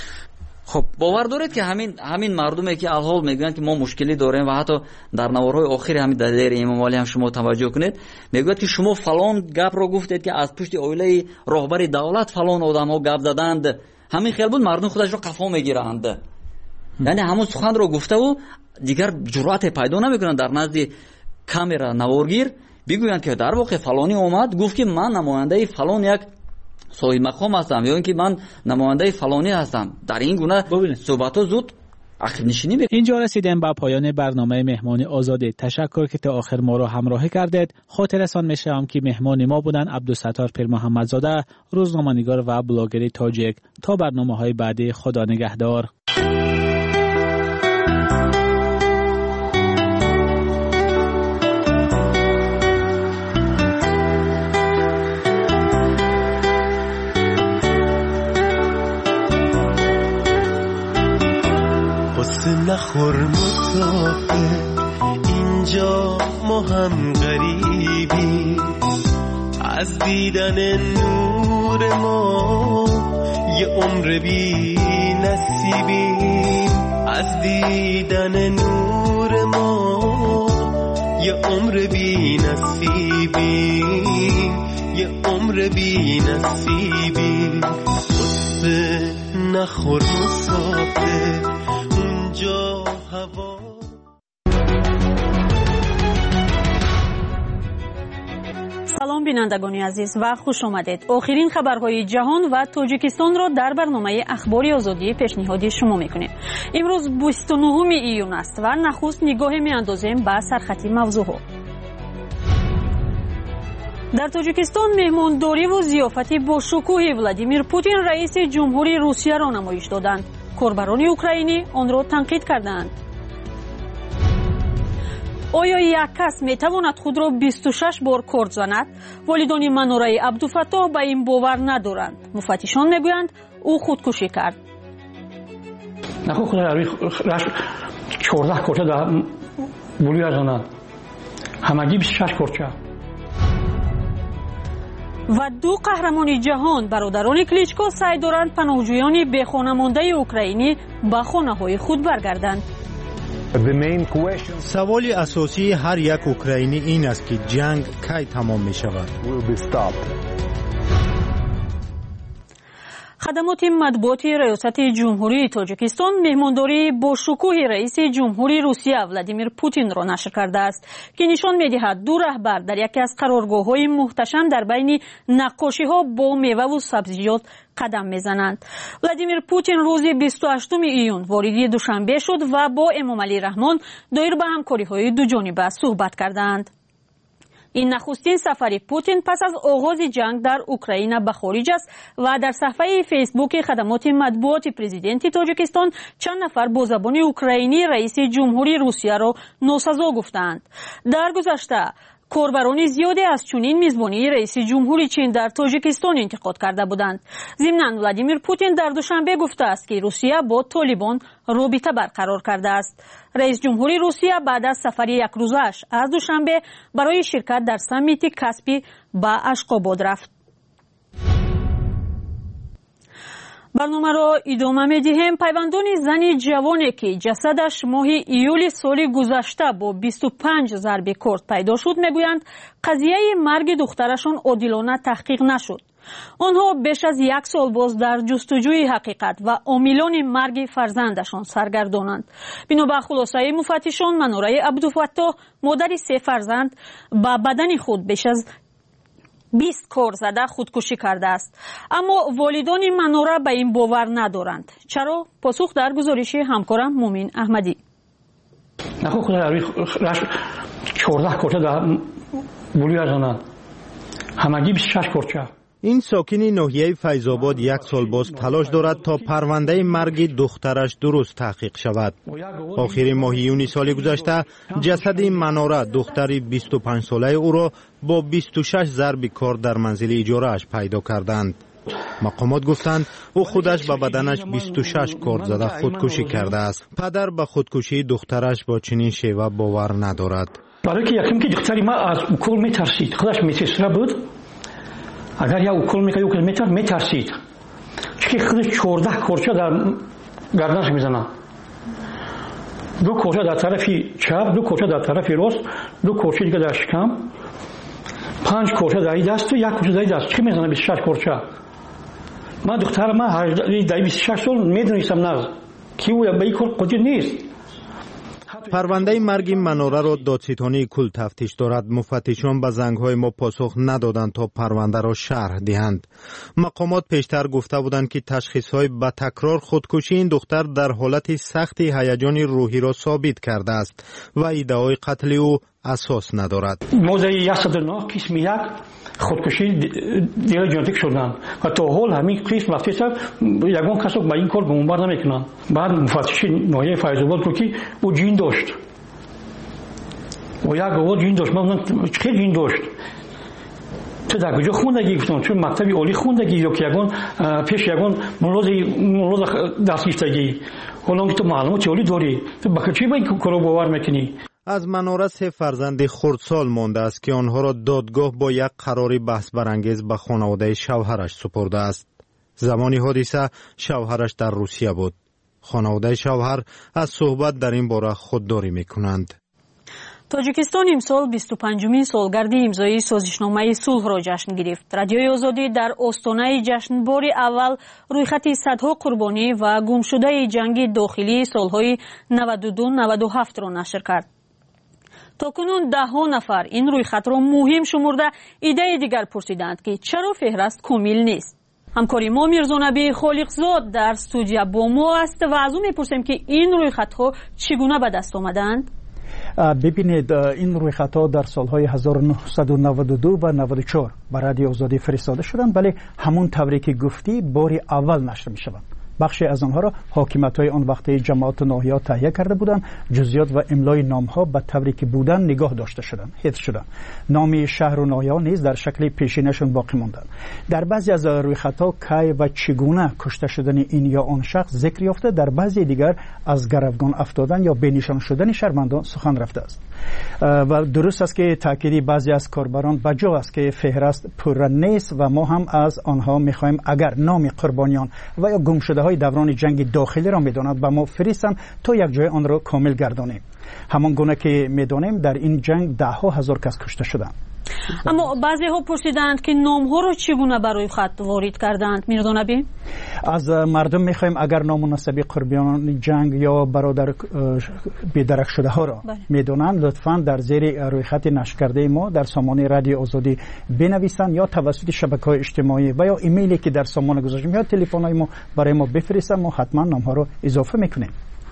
خب باور دارید که همین همین مردمی که الحال میگن که ما مشکلی داریم و حتی در نوارهای آخری همین دلیر امامعلی هم شما توجه کنید میگوید که شما فلان گپ رو گفتید که از پشت اویله راهبر دولت فلان آدم ها گپ زدند، همین خیال بود مردم خودش رو قفا میگیرند. یعنی همون سخن رو گفته و دیگر جرأت پیدا نمیکنن در نزد کامera نوارگیر بگویند که در واقع فلانی اومد گفت که من نماینده فلان یک صاحب مقام هستم یا اینکه من نماینده فلانی هستم. در این گونه صحبت ها زود عقب نشینی میکنه. اینجا رسیدیم به پایان برنامه مهمان آزاده. تشکر که تا آخر ما را همراهی کردید. خاطرتان میشم که مهمان ما بودن عبدالستار پیر محمدزاده، روزنامه‌نگار و بلاگر تاجیک. تا برنامه‌های بعدی، خدا نگهدار. مسافر اینجا ما هم غریبی از دیدن نور ما یه عمر بی نصیبی از دیدن نور ما یه عمر بی نصیبی یه عمر بی نصیبی قصه نخور مسافر اونجا هوا. سلام بینندگان عزیز و خوش آمدید. آخرین خبرهای جهان و تاجیکستان را در برنامه اخبار آزادی پیشنهاد شما میکنیم. امروز بیست و نه ایون است و نخست نگاه میاندازیم به سرخطی موضوعها. در تاجیکستان مهمانداری و ضیافتی با شکوه ولادیمیر پوتین رئیس جمهوری روسیه را نمایش دادند. کاربران اوکراینی آن را تنقید کردند. آیا یک کس میتواند خود را بیست و شش بار کارد زند؟ والدان منوره عبدالفتاح به این باور ندارند. مفتشان میگویند او خودکشی کرد. نخو خود راش چهارده کارچه در بلوی زند. همگی بیست و شش کارچه. و دو قهرمان جهان برادران کلیچکو سعی دارند پناهجویان بیخانه مانده اوکراینی به خانه‌های خود برگردند. سوال اساسی هر یک اوکراینی این است که جنگ کی تمام می شود. خدمات مطبوعاتی ریاست جمهوری تاجیکستان مهمانداری با شکوه رئیس جمهوری روسیه ولادیمیر پوتین را نشر کرده است که نشان می‌دهد دو رهبر در یکی از قرارگاه‌های محتشم در بین نقاشی‌ها با میوه و سبزیجات قدم می‌زنند. ولادیمیر پوتین روز بیست و هشتم ایون وارد دوشنبه شد و با امامعلی رحمان دایر به همکاری‌های دو جانبه صحبت کردند. این نخستین سفر پوتین پس از آغاز جنگ در اوکراین به خارج است و در صفحه فیسبوک خدمات مطبوعات پرزیدنت تاجیکستان چند نفر با زبان اوکراینی رئیس جمهوری روسیه را ناسزا گفتند. در گذشته کاربران زیادی از چنین میزبانی رئیس جمهوری چین در تاجیکستان انتقاد کرده بودند. ضمناً ولادیمیر پوتین در دوشنبه گفته است که روسیه با طالبان رابطه برقرار کرده است. رئیس جمهوری روسیه بعد از سفر یک روزش از دوشنبه برای شرکت در سمیت کاسپی به اشخاباد رفت. برنامه را ادامه می‌دهیم. پیوندان زن جوانی که جسدش ماه ایول سال گذشته با بیست و پنج ضرب کارد پیدا شد میگویند قضیه مرگ دخترشان عادلانه تحقیق نشد. آنها بیش از یک سال باز در جستجوی حقیقت و عاملان مرگ فرزندشان سرگردانند. بنا به خلاصه مفتشان منوره عبدالفتاح مادر سه فرزند با بدن خود بیش از بیست کار زده خودکشی کرده است، اما والدان منوره به این باور ندارند. چرا؟ پاسخ در گزارش همکارم مومن احمدی. نخو خود راش چهارده کارچه در بلوی زند. همگی بیست و شش کارچه. این ساکن ناحیه فیض‌آباد یک سال باز تلاش دارد تا پرونده مرگ دخترش درست تحقیق شود. آخر ماه یونی سال گذشته جسد مناره دختر بیست و پنج ساله او را با بیست و شش ضرب کارد در منزل اجاره اش پیدا کردند. مقامات گفتند او خودش به بدنش بیست و شش کارد زده خودکشی کرده است. پدر به خودکشی دخترش با چنین شیوه باور ندارد. برای که یکم که دختری ما از اوکول میترسید، خودش میترسید بود. اگر یا اوکول میکنه اوکول میتر میترسید، چون خودش چهارده کارچه در گردنش میزنه. دو کارچه در طرف چپ، دو کارچه در طرف راست، دو کارچه دیگه در شکم، پنج کارچه در این دست و یک کارچه در این دست. چی میزنه؟ بیست و شش کارچه. من دختر من در بیست و شش سال میدونستم نه کی او به این کار قادر نیست. پرونده مرگ مناره را دادستانی کل تفتیش دارد. مفتشان به زنگ‌های ما پاسخ ندادند تا پرونده را شرح دهند. مقامات پیشتر گفته بودند که تشخیص‌های به تکرار خودکشی این دختر در حالت سخت هیجان روحی را ثابت کرده است و ادعای قتل او اساس ندارد. موضوع صد و نه قسم یک خودکشی دیگر ژنتیک شدن و تا حال همین قسم وقتی است یگان کس با این کار گمانبر نمیکنن. بعد مفتش ناحیه فیض‌آباد رو که او جین داشت و یک آواز جین داشت. من چه جین داشت؟ تو در کجا خوندگی گفتم؟ چون مکتبی عالی خوندگی یا که یگان پیش یگان ملاز ملاز دستگیرتگی حالا که تو معلومات چولی داری تو با چی با این کارو باور میکنی؟ از مناره سه فرزند خردسال مانده است که آنها را دادگاه با یک قرار بحث برانگیز به خانواده شوهرش سپرده است. زمانی حادثه شوهرش در روسیه بود. خانواده شوهر از صحبت در این باره خودداری میکنند. تاجیکستان امسال بیست و پنجمین سالگرد امضای سازشنامه صلح را جشن گرفت. رادیوی آزادی در آستانه جشن باری اول رویخط صدها قربانی و گم شده جنگ داخلی سالهای نود و دو نود و هفت را نشر کرد. تاکنون ده ها نفر این رویخط را مهم شمرده ایده دیگر پرسیدند که چرا فهرست کامل نیست. همکاری ما میرزانبی خالقزاد در استودیو با ما است و از او میپرسیم که این رویخط ها چگونه به دست آمدند. ببینید این رویخط‌ها در سالهای هزار و نهصد و نود و دو و نود و چهار به رادیو آزادی فرستاده شدند، ولی همون طوری که گفتی باری اول نشر می‌شوند. بخشی از آنها را حاکمیت‌های آن وقتی جماعت ناحیه‌ها تهیه کرده بودند. جزئیات و املای نام‌ها به طوری که بودند نگاه داشته شدند، حفظ شدند. نام شهر و ناحیه‌ها نیز در شکل پیشینشون باقی ماندند. در بعضی از رویخط‌ها کی و چگونه کشته شدن این یا آن شخص ذکر یافته، در بعضی دیگر از گروگان افتادن یا بینشان شدن شهروندان سخن رفته است. و درست است که تأکیدی بعضی از کاربران بجا است که فهرست پر نیست و ما هم از آنها می‌خواهیم اگر نام قربانیان و یا گمشده های دوران جنگ داخلی را می‌دانند با ما فرستند تا یک جای آن را کامل گردانیم. همان گونه که می‌دانیم در این جنگ ده ها هزار کس کشته شدند. اما بعضی ها پرسیدند که نام ها را چگونه برای خط وارد کردند. میردانبی؟ از مردم میخوایم اگر نام و نسب قربانیان جنگ یا برادر بیدرک شده ها را میدونند لطفاً در زیر روی خط نشر کرده ما در سامانه رادیو آزادی بنویسند یا توسط شبکه‌های اجتماعی و یا ایمیلی که در سامانه گذاشتیم یا تلفن‌های ما برای ما بفرستند. ما حتما نام ها را اضافه میکنیم.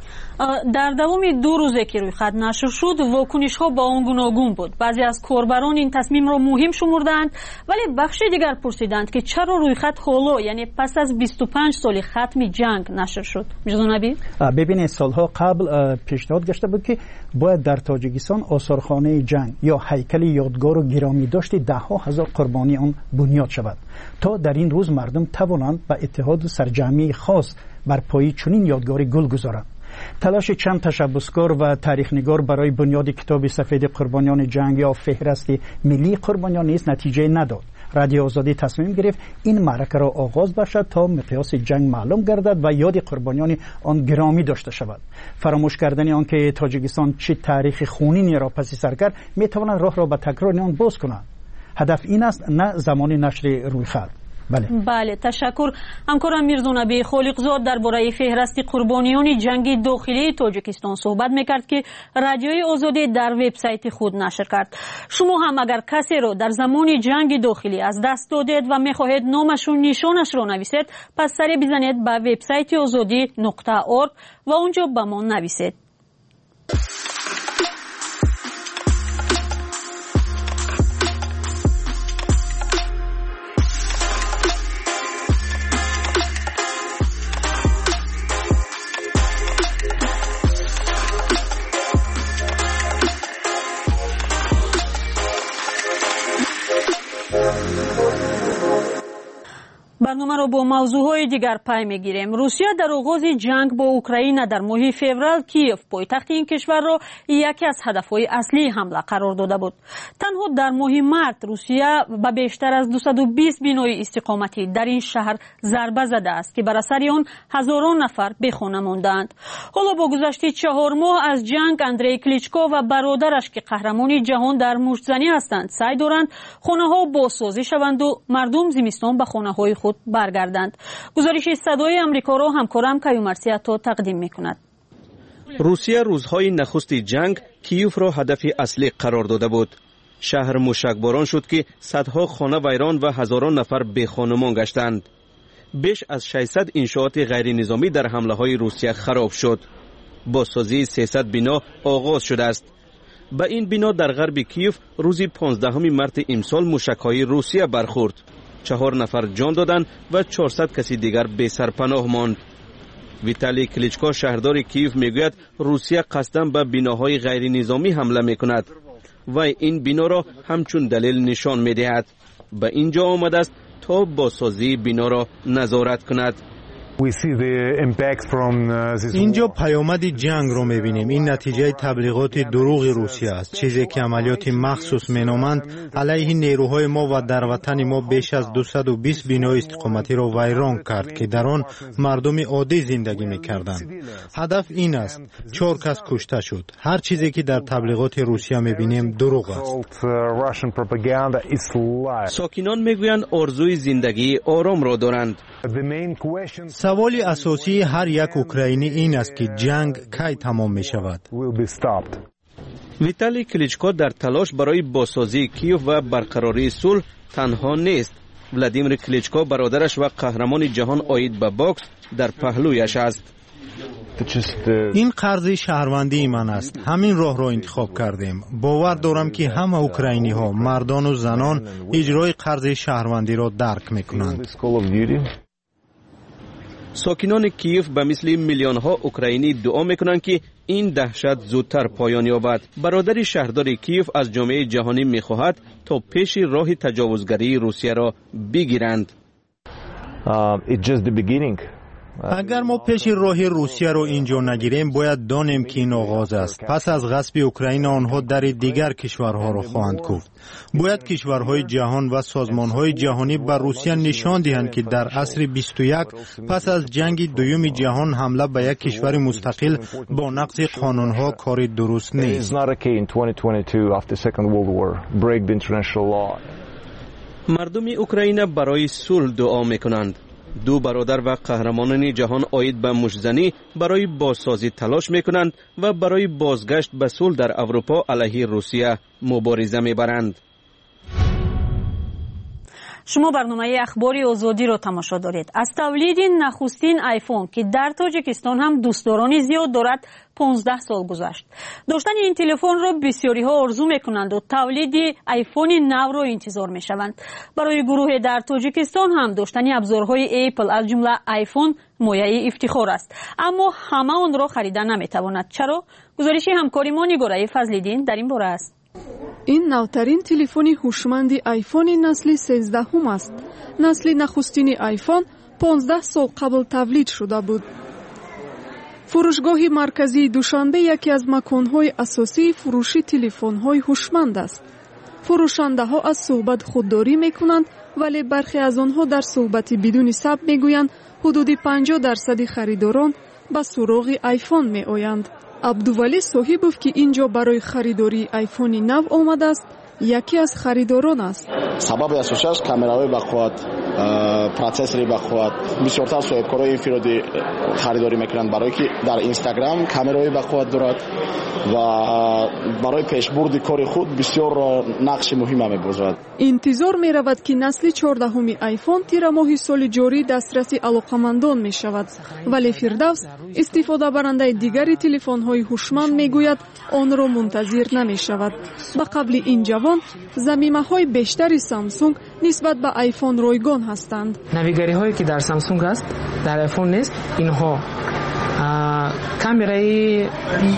در دوام دو روزه که روی خط نشر شد واکنش ها با آن گوناگون بود. بعضی از کاربران این تصمیم را مهم شمردند، ولی بخش دیگر پرسیدند که چرا روی خط حالا یعنی پس از بیست و پنج سال ختم جنگ نشر شد. می‌دونید ببینید سالها قبل پیشنهاد گشته بود که باید در تاجیکستان آثارخانه جنگ یا هیکل یادگار و گرامی داشته ده ها هزار قربانی آن بنیاد شود تا در این روز مردم توانند به اتحاد سرجمعی خاص بر پای چنین یادگاری گل گذارند. تلاش چند تشبثکار و تاریخ‌نگار برای بنیاد کتاب سفید قربانیان جنگ یا فهرست ملی قربانیان نیز نتیجه نداد. رادیو آزادی تصمیم گرفت این معرکه را آغاز باشد تا مقیاس جنگ معلوم گردد و یاد قربانیان آن گرامی داشته شود. فراموش کردن آن که تاجیکستان چه تاریخ خونینی را پس سر کرد میتواند راه را به تکرار آن باز کند. هدف این است نه زمان نشر روی خط. بله. بله تشکر. همکارم میرزانبی خالقزاد درباره فهرست قربانیان جنگ داخلی تاجیکستان صحبت میکرد که رادیوی آزادی در وبسایت خود نشر کرد. شما هم اگر کسی را در زمان جنگ داخلی از دست دادید و میخواهید نامش و نشانش را نویسید، پس سری بزنید به وبسایت آزادی نقطه اورگ و اونجا به ما نویسید. برنامه را با موضوعهای دیگر پی میگیریم. روسیه در آغاز جنگ با اوکراین در ماه فوریه کیف پایتخت این کشور را یکی از هدفهای اصلی حمله قرار داده بود. تنها در ماه مارس روسیه به بیشتر از دویست و بیست بنای استقامتی در این شهر ضربه زده است که بر اثر آن هزاران نفر بی خانه ماندند. حالا با گذشت چهار ماه از جنگ اندری کلیچکو و برادرش که قهرمان جهان در مشت‌زنی هستند سعی دارند خانه‌ها بازسازی شوند و مردم زمستان به خانه‌های خود برگردند. گزارش صدای آمریکا را همکارم کیومرثی عطا تقدیم می‌کند. روسیه روزهای نخست جنگ کیوف را هدف اصلی قرار داده بود. شهر موشکباران شد که صدها خانه ویران و هزاران نفر بی خانمان گشتند. بیش از ششصد انشاءات غیر نظامی در حمله های روسیه خراب شد. بازسازی سیصد بنا آغاز شده است. به این بنا در غرب کیوف روز پانزدهم مارس امسال موشک‌های روسیه برخورد. چهار نفر جان دادند و چهارصد کسی دیگر بی سرپناه ماند. ویتالی کلیچکو شهردار کیف میگوید روسیه قصداً به بناهای غیر نظامی حمله میکند و این بنا را همچون دلیل نشان میدهد. به اینجا آمده است تا بازسازی بنا را نظارت کند. اینجا پیامد جنگ رو میبینیم. این نتیجه تبلیغات دروغ روسیه است، چیزی که عملیات مخصوص مینامند علیه نیروهای ما و در وطن ما بیش از دویست و بیست بنای استقامتی را ویران کرد که در آن مردم عادی زندگی میکردند. هدف این است چهار کس کشته شد. هر چیزی که در تبلیغات روسیه میبینیم دروغ است. ساکنان میگویند آرزوی زندگی آرام را دارند. سوال اساسی هر یک اوکراینی این است که جنگ کی تمام می شود. ویتالی کلیچکو در تلاش برای بازسازی کیف و برقراری صلح تنها نیست. ولادیمیر کلیچکو برادرش و قهرمان جهان آید به باکس در پهلویش است. این قرض شهروندی من است. همین راه را انتخاب کردیم. باور دارم که همه اوکراینی ها، مردان و زنان، اجرای قرض شهروندی را درک میکنند. ساکنان کیف به مثل میلیون ها اوکراینی دعا میکنند که این دهشت زودتر پایان یابد. برادر شهردار کیف از جامعه جهانی میخواهد تا پیش راه تجاوزگری روسیه را بگیرند. اگر ما پیش راه روسیه رو اینجا نگیریم باید دانیم که این آغاز است. پس از غصب اوکراین آنها در دیگر کشورها را خواهند کوفت. باید کشورهای جهان و سازمانهای جهانی بر روسیه نشان دهند که در عصر بیست و یک پس از جنگ دوم جهان حمله به یک کشور مستقل با نقض قانونها کار درست نیست. مردم اوکراین برای صلح دعا میکنند. دو برادر و قهرمانان جهان آید به مشزنی برای بازسازی تلاش میکنند و برای بازگشت به صلح در اروپا علیه روسیه مبارزه میبرند. شما برنامه اخباری آزادی را تماشا دارید. از تولید نخستین آیفون که در تاجیکستان هم دوستداران زیاد دارد پانزده سال گذشت. داشتن این تلفن را بسیاری ها آرزو میکنند و تولید آیفون نو را انتظار میشوند. برای گروه در تاجیکستان هم داشتن ابزارهای اپل از جمله آیفون مایه افتخار است، اما همه آن را خریدن نمیتواند. چرا؟ گزارش همکاری ما نگارای فضل‌الدین در این باره است. این نوترین تلفن هوشمند آیفون نسل سیزده هم است. نسل نخستین آیفون پانزده سال قبل تولید شده بود. فروشگاه مرکزی دوشنبه یکی از مکانهای اساسی فروشی تلفن‌های هوشمند است. فروشنده‌ها از صحبت خودداری می‌کنند، ولی برخی از آنها در صحبت بدون ثبت می‌گویند حدود پنجاه درصد خریداران به سراغ آیفون می‌آیند. عبدولی صاحبوف که اینجا برای خریداری آیفون نو آمده است، یکی از خریداران است. سبب اساسش کامراوی بخواد، پروسسوری بخواد. بسیارتر صاحبکارای این فیرودی خریداری میکنند برای که در اینستاگرام کامراوی بخواد دارد و برای پیشبرد کار خود بسیار نقش مهم می‌باشد. انتظار می‌رود که نسل چهاردهم آیفون تیر ماه سال جاری دسترس علاقمندان می‌شود، ولی فردوس استفاده برنده دیگری تلفن‌های هوشمند می‌گوید آن را منتظر نمی‌شود. به قبل این جوان ضمیمه‌های بیشتری سامسونگ نسبت به آیفون رایگان هستند. نویگری‌هایی که در سامسونگ است در آیفون نیست. اینها کامرای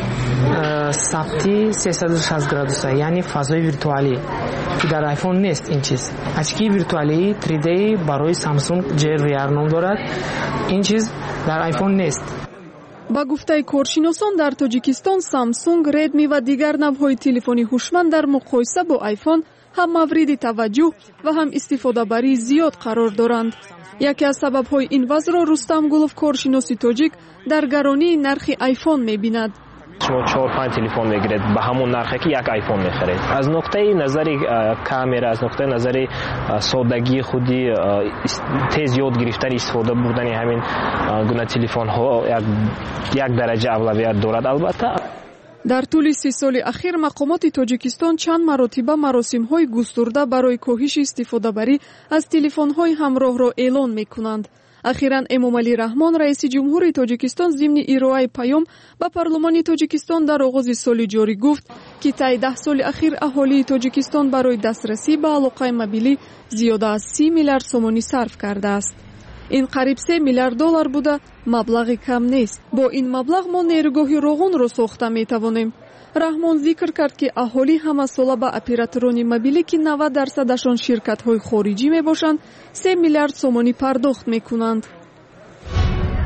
ثبتی سیصد و شصت گرادوسه، یعنی فضای ویرتوالی که در آیفون نیست. این چیز اچکی ویرتوالی تری دی برای سامسونگ جی وی آر نام دارد. این چیز در آیفون نیست. با گفته کارشناسان در تاجیکستان سامسونگ، ردمی و دیگر نوع‌های تلفنی هوشمند در مقایسه با آیفون هم مورد توجه و هم استفاده بری زیاد قرار دارند. یکی از سبب‌های این وضع را رستم گلوف کارشناس تاجیک در گرانی نرخ آیفون می‌بیند. شما چهار پنج تلفن میگیرید به همون نرخی که یک آیفون میخرید. از نقطه نظر کامera، از نقطه نظر سادگی خودی، تیز یاد گرفتن استفاده بردن همین گونه تلفن ها یک درجه اولویت دارد. البته در طول سی سال اخیر مقامات تاجیکستان چند مراتبه مراسم‌های گسترده برای کاهش استفاده بری از تلفن‌های همراه را اعلان می‌کنند. اخیراً امامعلی رحمان رئیس جمهور تاجیکستان ضمن ارائه پیام به پارلمان تاجیکستان در آغاز سال جاری گفت که طی ده سال اخیر اهالی تاجیکستان برای دسترسی به علاقه موبیلی زیاده از سی میلیارد سومانی صرف کرده است. این قریب سه میلیارد دلار بوده، مبلغ کم نیست. با این مبلغ ما نیروگاه روغن را ساخته می توانیم. رحمان ذکر کرد که اهالی همه ساله به اپراتوران موبیلی که نود درصدشان شرکت‌های خارجی می باشند سه میلیارد سومانی پرداخت می کنند.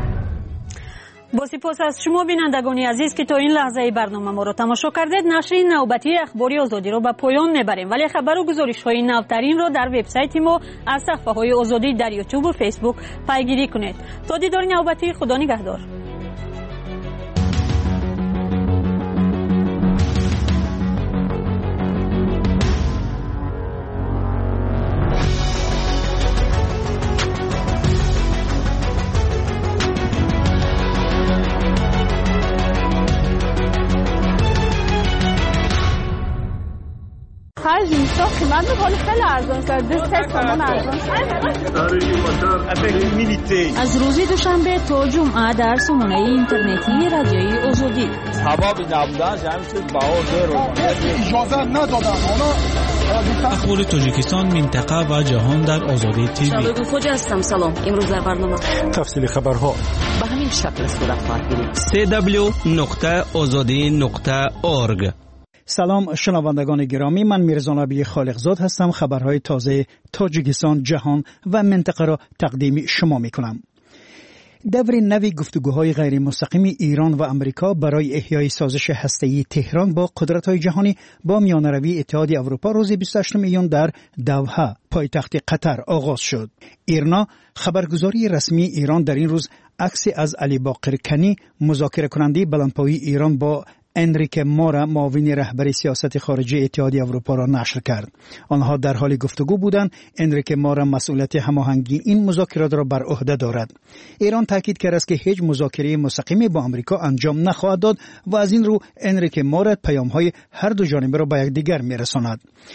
با سپاس از شما بینندگان عزیز که تا این لحظه برنامه ما را تماشا کردید. نشر نوبتی اخباری آزادی را به پایان میبریم، ولی خبر و گزارش های نوترین را در وبسایت ما از صفحه های آزادی در یوتیوب و فیسبوک پیگیری کنید. تا دیدار نوبتی، خدا نگهدار. خرج میشه قیمت ولی خیلی ارزان کرده. سه تومن ارزان از روز دوشنبه تا جمعه در سامانه اینترنتی رادیوی آزادی. سبب نبودن جمعیت بها رو اجازه ندادن. اخبار تاجیکستان، منطقه و جهان در آزادی تیوی. شبگو خوجا هستم. سلام. امروز در برنامه تفصیل خبرها به همین شکل صورت خواهد گرفت. سی دبلیو نقطه آزادی نقطه اورگ. سلام شنوندگان گرامی، من میرزا نبی خالقزاد هستم. خبرهای تازه تاجیکستان، جهان و منطقه را تقدیم شما میکنم. دور نوی گفتگوهای غیر مستقیم ایران و امریکا برای احیای سازش هسته‌ای تهران با قدرت‌های جهانی با میانه‌روی اتحادیه اروپا روز بیست و هشتم ایون در دوحه پایتخت قطر آغاز شد. ایرنا خبرگزاری رسمی ایران در این روز عکسی از علی باقر کنی، مذاکره کننده بلندپایه ایران با انریک مورا، معاون رهبر سیاست خارجی اتحادیه اروپا را نشر کرد. آنها در حال گفتگو بودند. انریک مورا مسئولیت هماهنگی این مذاکرات را بر عهده دارد. ایران تاکید کرده است که هیچ مذاکره مستقیمی با آمریکا انجام نخواهد داد و از این رو انریک مورا پیام‌های هر دو جانبه را به یکدیگر می‌رساند.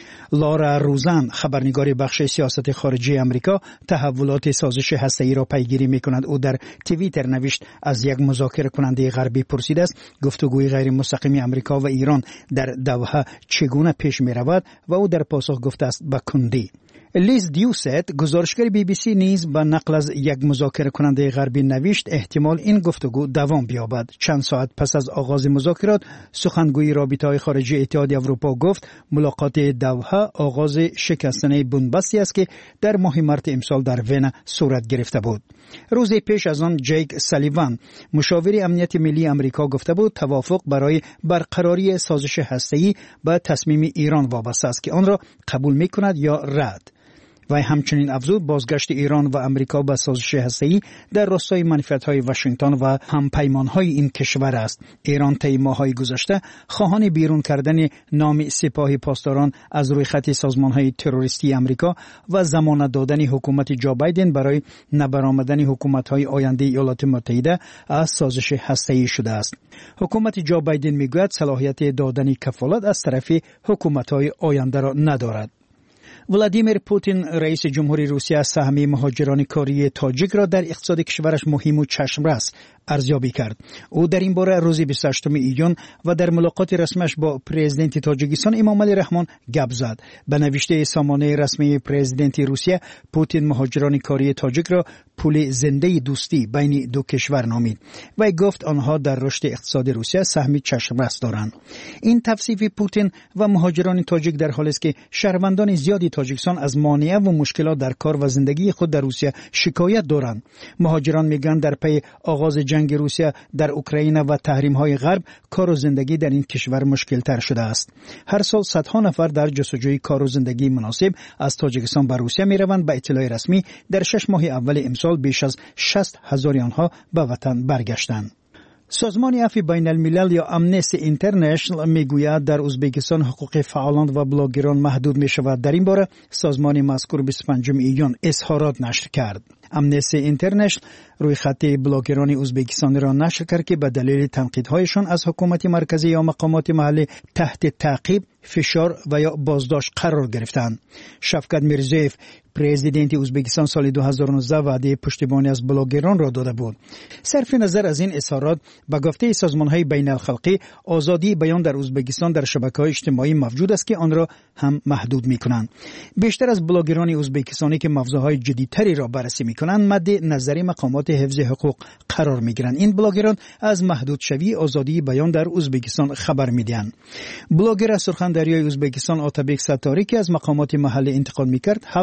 لارا روزن، خبرنگار بخش سیاست خارجی امریکا، تحولات سازش هسته‌ای را پیگیری می‌کند. او در توییتر نوشت از یک مذاکره کننده غربی پرسیده است گفتگوی غیر مستقیم امریکا و ایران در دوحه چگونه پیش می‌رود و او در پاسخ گفته است به کندی. لیز دیوست، گزارشگر بی بی سی، نیز با نقل از یک مذاکره کننده غربی نوشت احتمال این گفتگو دوام بیابد. چند ساعت پس از آغاز مذاکرات، سخنگوی رابطه‌های خارجی اتحادیه اروپا گفت ملاقات دوحه آغاز شکستن بن‌بستی است که در ماه مارس امسال در وین صورت گرفته بود. روز پیش از آن جیک سالیوان، مشاور امنیت ملی آمریکا، گفته بود توافق برای برقراری سازش هسته‌ای به تصمیم ایران وابسته است که آن را قبول می‌کند یا رد. و همچنین افزود بازگشت ایران و امریکا به سازش هسته‌ای در راستای منافعت‌های واشنگتن و همپیمان‌های این کشور است. ایران طی ماه‌های گذشته خواهان بیرون کردن نام سپاه پاسداران از روی خط سازمان‌های تروریستی امریکا و ضمانت دادن حکومت جو بایدن برای نبرآمدن حکومت‌های آینده ایالات متحده از سازش هسته‌ای شده است. حکومت جو بایدن میگوید صلاحیت دادن کفالت از طرف حکومت‌های آینده را ندارد. ولادیمیر پوتین، رئیس جمهوری روسیه، سهم مهاجران کاری تاجیک را در اقتصاد کشورش مهم و چشمرس ارزیابی کرد. او در این باره روز بیست و هشتم ایون و در ملاقات رسمیش با پرزیدنت تاجیکستان امامعلی رحمان گپ زد. به نوشته سامانه رسمی پرزیدنت روسیه، پوتین مهاجران کاری تاجیک را پل زنده دوستی بین دو کشور نامید و گفت آنها در رشد اقتصاد روسیه سهمی چشمرس دارند. این توصیف پوتین و مهاجران تاجیک در حالی است که شهروندان زیادی تاجیکستان از مانع و مشکلات در کار و زندگی خود در روسیه شکایت دارند. مهاجران میگن در پی آغاز جنگ روسیه در اوکراین و تحریم‌های غرب کار و زندگی در این کشور مشکل‌تر شده است. هر سال صدها نفر در جستجوی کار و زندگی مناسب از تاجیکستان به روسیه میروند. به اطلاع رسمی در شش ماه اول امسال بیش از شصت هزار آنها به وطن برگشتند. سازمان عفو بین الملل یا امنستی اینترنشنال میگوید در ازبکستان حقوق فعالان و بلاگران محدود می شود. در این باره سازمان مذکور بیست و پنجم ایون اظهارات نشر کرد. امنستی اینترنشنال روی خط بلاگران ازبکستان را نشر کرد که به دلیل تنقیدهایشان از حکومت مرکزی یا مقامات محلی تحت تعقیب، فشار و یا بازداشت قرار گرفتند. شفقت میرزیف، پرزیدنت ازبکستان، سال دو هزار و نوزده وعده پشتیبانی از بلاگران را داده بود. صرف نظر از این اظهارات، به گفته سازمان‌های بین الخلقی، آزادی بیان در ازبکستان در شبکه‌های اجتماعی موجود است که آن را هم محدود می‌کنند. بیشتر از بلاگران ازبکستانی که موضوعات جدی‌تری را بررسی می‌کنند، مد نظر مقامات حفظ حقوق قرار می‌گیرند. این بلاگران از محدود شوی آزادی بیان در ازبکستان خبر می‌دهند. بلاگر از سخنرانی ازبکستان آتابک ستاری که از مقامات محلی انتقاد می‌کرد، هفت سال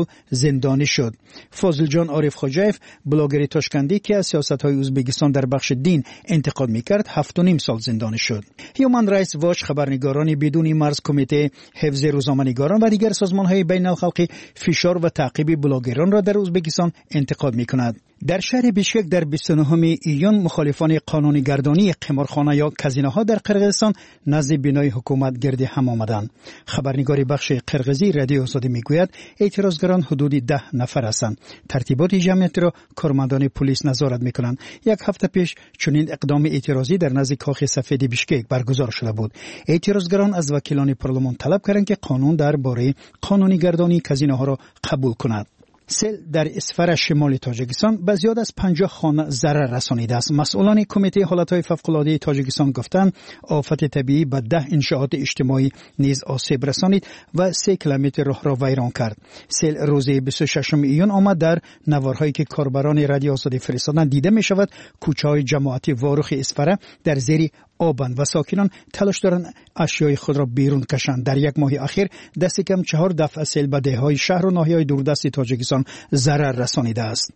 زندانی شد. فاضل جان عارف خوجایف بلاگر تاشکندی که از سیاست‌های ازبکستان در بخش دین انتقاد می‌کرد هفت و نیم سال زندانی شد. هیومن رایتس واچ خبرنگاران بدون مرز، کمیته حفظ روزنامه‌نگاران و دیگر سازمان‌های بین‌الخلقی فشار و تعقیب بلاگران را در ازبکستان انتقاد می‌کند. در شهر بیشکک در بیست و نهم ایون مخالفان قانونی‌گردانی قمارخانه یا کازینوها در قرقیزستان نزد بینای حکومت گرد هم آمدند. خبرنگار بخش قرقیزی رادیو آزادی میگوید اعتراضگران حدود ده نفر هستند. ترتیبات جمعیت را کارمندان پلیس نظارت میکنند. یک هفته پیش چنین اقدام اعتراضی در نزد کاخ سفید بیشکک برگزار شده بود. اعتراضگران از وکیلان پارلمان طلب کردند که قانون درباره قانونی‌گردانی کازینوها را قبول کند. سیل در اسفر شمال تاجیکستان به زیاد از پنجاه خانه ضرر رسانیده است. مسئولان کمیته حالتهای فوق‌العاده تاجیکستان گفتند آفت طبیعی به ده انشاءات اجتماعی نیز آسیب رسانید و سه کیلومتر راه را ویران کرد. سیل روز بیست و ششم ایون آمد. در نوارهایی که کاربران رادیو آزادی فرستادند دیده می شود کوچه‌های جماعتی واروخ اسفره در زیر آبند و ساکنان تلاش دارند اشیای خود را بیرون کشند. در یک ماه اخیر دست کم چهار دفعه سیل به دهه‌های شهر و ناحیه‌های دوردست تاجیکستان ضرر رسانیده است.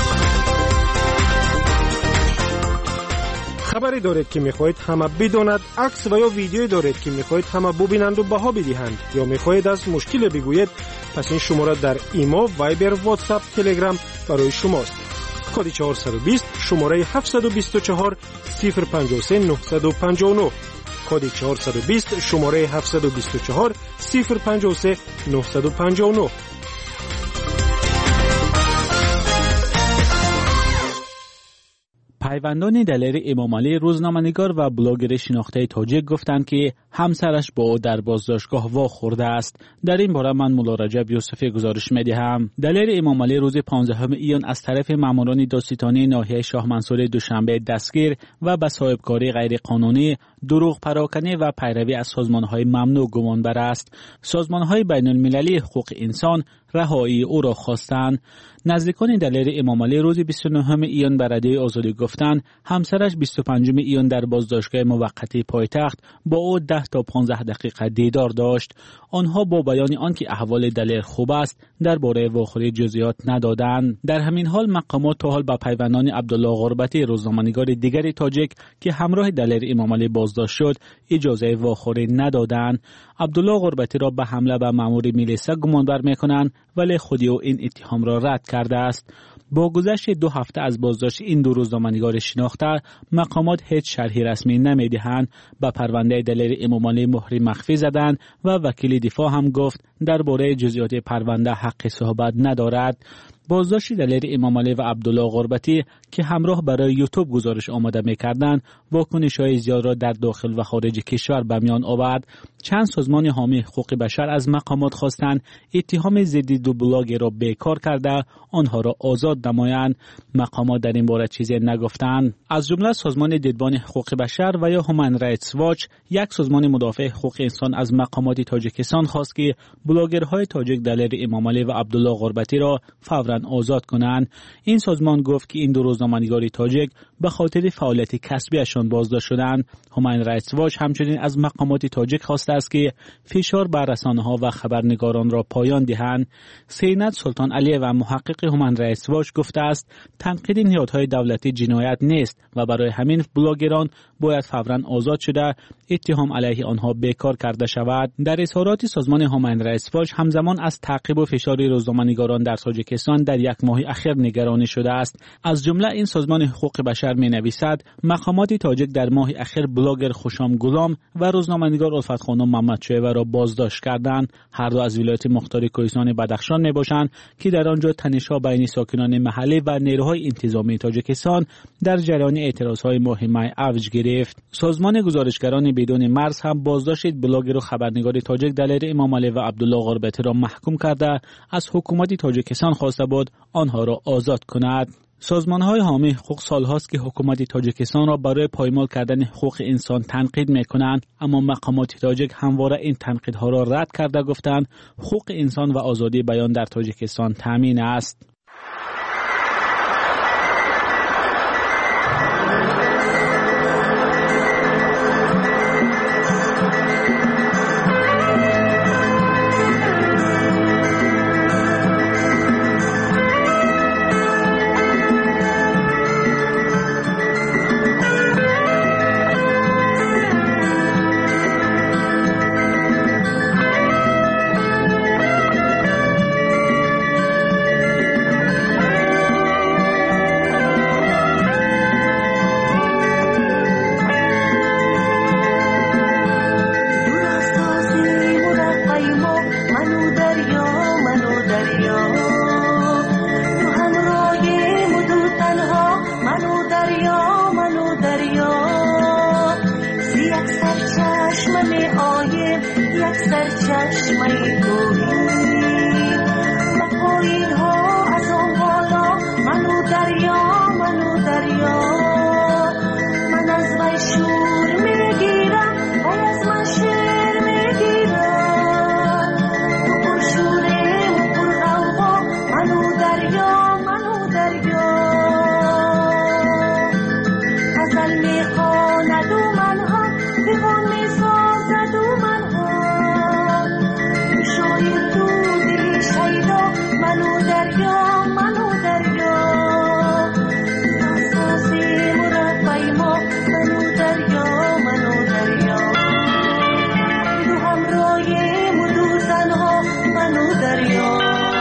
خبری دارید که میخواهید همه بداند، عکس و یا ویدیویی دارید که میخواهید همه ببینند و بها بدهند یا میخواهید از مشکل بگویید، پس این شماره در ایما، وایبر، واتساپ، تلگرام برای شماست. کد چهارصد و بیست شماره هفتصد و بیست و چهار صفر پنجاه و سه نهصد و پنجاه و نه. کد چهارصد و بیست شماره هفتصد و بیست و چهار صفر پنجاه و سه نهصد و پنجاه و نه. پیوندان دلیر امامعلی روزنامه‌نگار و بلاگر شناخته تاجیک گفتند که همسرش با او در بازداشتگاه وا خورده است. در این باره من مولا رجب یوسفی گزارش می‌دهم. دلیر امامعلی روز پانزدهم ایون از طرف ماموران دادستانی ناحیه شاه منصور دوشنبه دستگیر و به صاحبکاری غیر قانونی، دروغ پراکنی و پیروی از سازمان‌های ممنوع گمانبر است. سازمان‌های بین‌المللی حقوق انسان رهایی او را خواستند. نزدیکان دلیر امامعلی روز بیست و نهم ایون به رادیوی آزادی گفتند همسرش بیست و پنجم ایون در بازداشتگاه موقتی پایتخت با او ده تا پانزده دقیقه دیدار داشت. آنها با بیان آنکه احوال دلیر خوب است درباره واخوری جزئیات ندادند. در همین حال مقامات تا حال به پیوندان عبدالله غربتی روزنامه‌نگار دیگری تاجیک که همراه دلیر امامعلی بازداشت شد اجازه واخوری ندادند. عبدالله غربتی را به حمله به مأمور میلیسا گمانبر می‌کنند ولی خودی او این اتهام را رد کرده است. با گذشت دو هفته از بازداشت این دو روزنامه‌نگار شناخته مقامات هیچ شرحی رسمی نمی‌دهند. به پرونده دلیر امامعلی مهر مخفی زدند و وکیل دفاع هم گفت درباره جزئیات پرونده حق صحبت ندارد. بازداشت دلیر امامعلی و عبدالله غربتی که همراه برای یوتیوب گزارش آماده می‌کردند واکنش‌های زیاد را در داخل و خارج کشور به میان آورد. چند سازمان حامی حقوق بشر از مقامات خواستند اتهام ضد دو بلاگر را بیکار کرده آنها را آزاد نمایند. مقامات در این باره چیزی نگفتند. از جمله سازمان دیدبان حقوق بشر و یا هومن رایتس واچ، یک سازمان مدافع حقوق انسان، از مقامات تاجیکستان خواست که بلاگرهای تاجیک دلیر امامعلی و عبدالله غربتی را فوراً آزاد کنند. این سازمان گفت که این دو روزنامه‌نگار تاجیک به خاطر فعالیت کسبیشان بازداشت شدند. هومن رایتس واچ همچنین از مقامات تاجیک خواسته است که فشار بر رسانه‌ها و خبرنگاران را پایان دهند. سینت سلطان علی و محقق هومن رایتس واچ گفته است تنقید نهادهای دولتی جنایت نیست و برای همین بلاگران باید فوراً آزاد شده اتهام علیه آنها بیکار کرده شود. در اظهارات سازمان هومن رایتس واچ همزمان از تعقیب و فشار روزنامه‌نگاران در تاجیکستان در یک ماه اخیر نگرانی شده است. از جمله این سازمان حقوق بشر می‌نویسد مقامات تاجیک در ماه اخیر بلاگر خوشام گلام و روزنامه‌نگار الفت خانم محمدشایوه را بازداشت کردند. هر دو از ولایت مختار کوهستان بدخشان میباشند که در آنجا تنش‌ها بین ساکنان محلی و نیروهای انتظامی تاجیکستان در جریان اعتراضهای ماه می اوج گرفت. سازمان گزارشگران بدون مرز هم بازداشت بلاگر و خبرنگار تاجیک دلیر امامعلی و عبدالله غربتی را محکوم کرده از حکومت تاجیکستان خواسته بود آنها را آزاد کند. سازمان‌های حامی حقوق سال‌هاست که حکومت تاجیکستان را برای پایمال کردن حقوق انسان تنقید می‌کنند، اما مقامات تاجیک همواره این تنقیدها را رد کرده گفتند حقوق انسان و آزادی بیان در تاجیکستان تامین است. سرچشمه توهی و پایین ها از آن بالا منو دریا منو دریا من از وی شور میگیرم وی از من شعر میگیرم تو پر شورم و پر غوغا منو دریا منو دریا غزل میخواند و من هم دیوان میسازد و من هم شاید تو دلی شیدا منو دریا منو دریا ناسازی مربی ما منو دریا منو دریا دو همراهیم و دو زنها منو دریا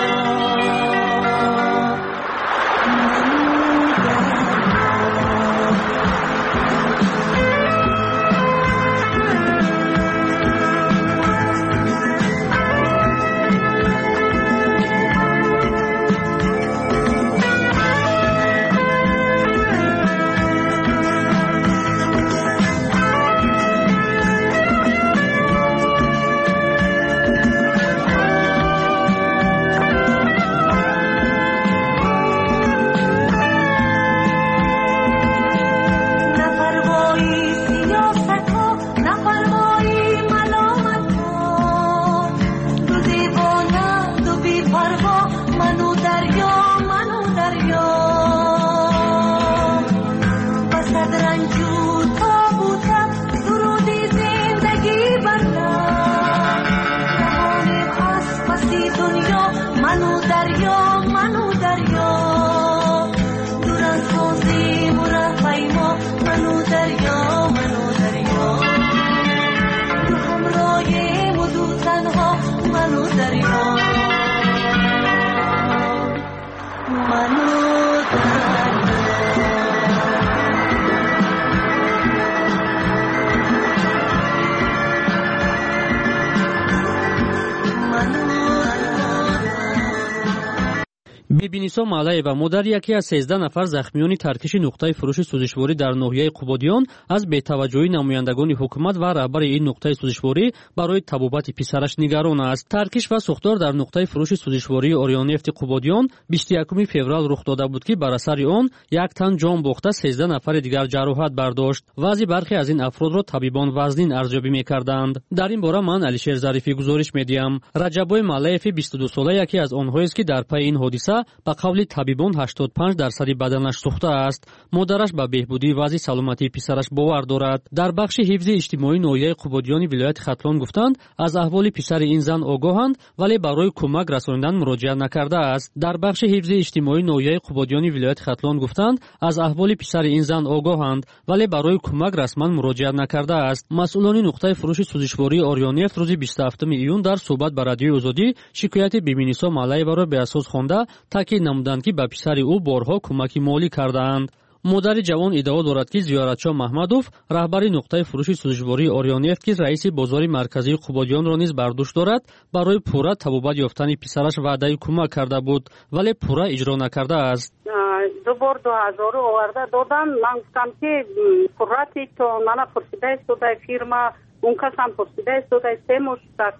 بیبینیسا معلیوا مادر یکی از سیزده نفر زخمیان ترکش نقطه فروش سوزشواری در ناحیه قبادیان از بی‌توجهی نمایندگان حکومت و رهبر این نقطه سوزشواری برای طبابت پسرش نگران است. ترکش و سوختار در نقطه فروش سوزشواری اوریانفت قبادیان بیست و یکم فوریه رخ داده بود که بر اثر آن یک تن جان باخته سیزده نفر دیگر جراحت برداشت. وضع برخی از این افراد را طبیبان وزنین ارزیابی می‌کردند. در این باره من علیشیر ظریفی گزارش می‌دهم. رجبای معلیف بیست و دو ساله یکی از آنهایی است که در پی این حادثه با قول طبیبان هشتاد و پنج درصد بدنش سوخته است. مادرش به بهبودی وضع سلامتی پسرش باور دارد. در بخش حفظ اجتماعی ناحیه قبادیان ولایت ختلان گفتند از احوال پسر این زن آگاهند ولی برای کمک رساندن مراجعه نکرده است. در بخش حفظ اجتماعی ناحیه قبادیان ولایت ختلان گفتند از احوال پسر این زن آگاهند ولی برای کمک رسما مراجعه نکرده است. مسئولان نقطه فروش سوزشواری اوریانفت روز بیست و هفتم ایون در صحبت با رادیوی آزادی شکایت بیبینیسا معلیوا را به اساس خوانده تاکید نمودند که به پسر او بارها کمک مالی کردند. مادر جوان ادعا دارد که زیارتشاه محمدوف رهبر نقطه فروش سوزشواری اوریانفت که رئیس بازار مرکزی قبادیان را نیز برداشت دارد برای پورا طبابت یافتن پسرش وعده کمک کرده بود ولی پورا اجرا نکرده است. دو بار دو هزار آورده دادم. من گفتم که پوراتی تو من پرسیده استودای فیرما اون کس هم پرسیده استودای سه مشتک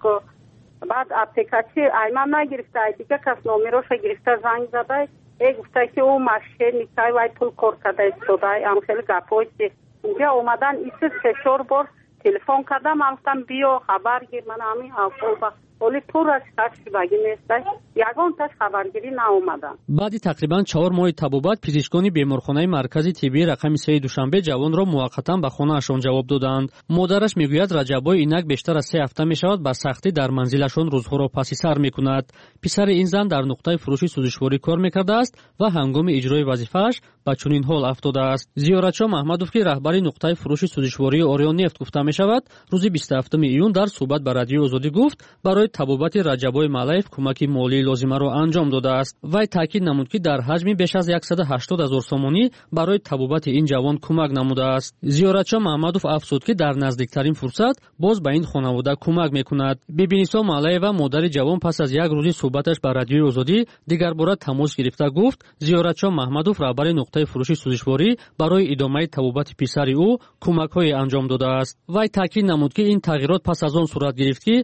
بعد اپلیکاچی ایمان نگرفته دیگه کس نومیروش گرفته زنگ زده ای گفته که او مشه نیکای وای پول کار کرده استودای هم خیلی گپوی که اینجا اومدن ایسه سه چهار بار تلفن کردم من گفتم بیا خبر گیر من همین حاصل با ولی پورش کشی بگی نیسته یگان تاش خبرگیری ناومدن. بعد تقریبا چهار ماه طبابت پزشکان بیمارخانه مرکزی طبی رقم سه دوشنبه جوان را موقتا به خانه اشان جواب دادند. مادرش میگوید رجبای اینک بیشتر از سه هفته میشود با سختی در منزلشان روزها را پس سر میکند. پسر این زن در نقطه فروش سوزشواری کار میکرده است و هنگام اجرای وظیفه‌اش به چنین حال افتاده است. زیارتشاه محمدوف که رهبر نقطه فروش سوزشواری اوریانفت گفته میشود روز بیست و هفتم ایون در صحبت با رادیو آزادی گفت برای طبابت رجبای معلیف کمک مالی لازمه را انجام داده است. وی تاکید نمود که در حجم بیش از صد و هشتاد هزار سومانی برای طبابت این جوان کمک نموده است. زیارتشاه محمدوف افزود که در نزدیکترین فرصت باز به این خانواده کمک میکند. بیبینیسا معلیوا مادر جوان پس از یک روز صحبتش با رادیو آزادی دیگر بار تماس گرفته گفت زیارتشاه محمدوف رهبر نقطه فروش سوزشواری برای ادامه طبابت پسر او کمک‌های انجام داده است. وی تاکید نمود که این تغییرات پس از آن صورت گرفت که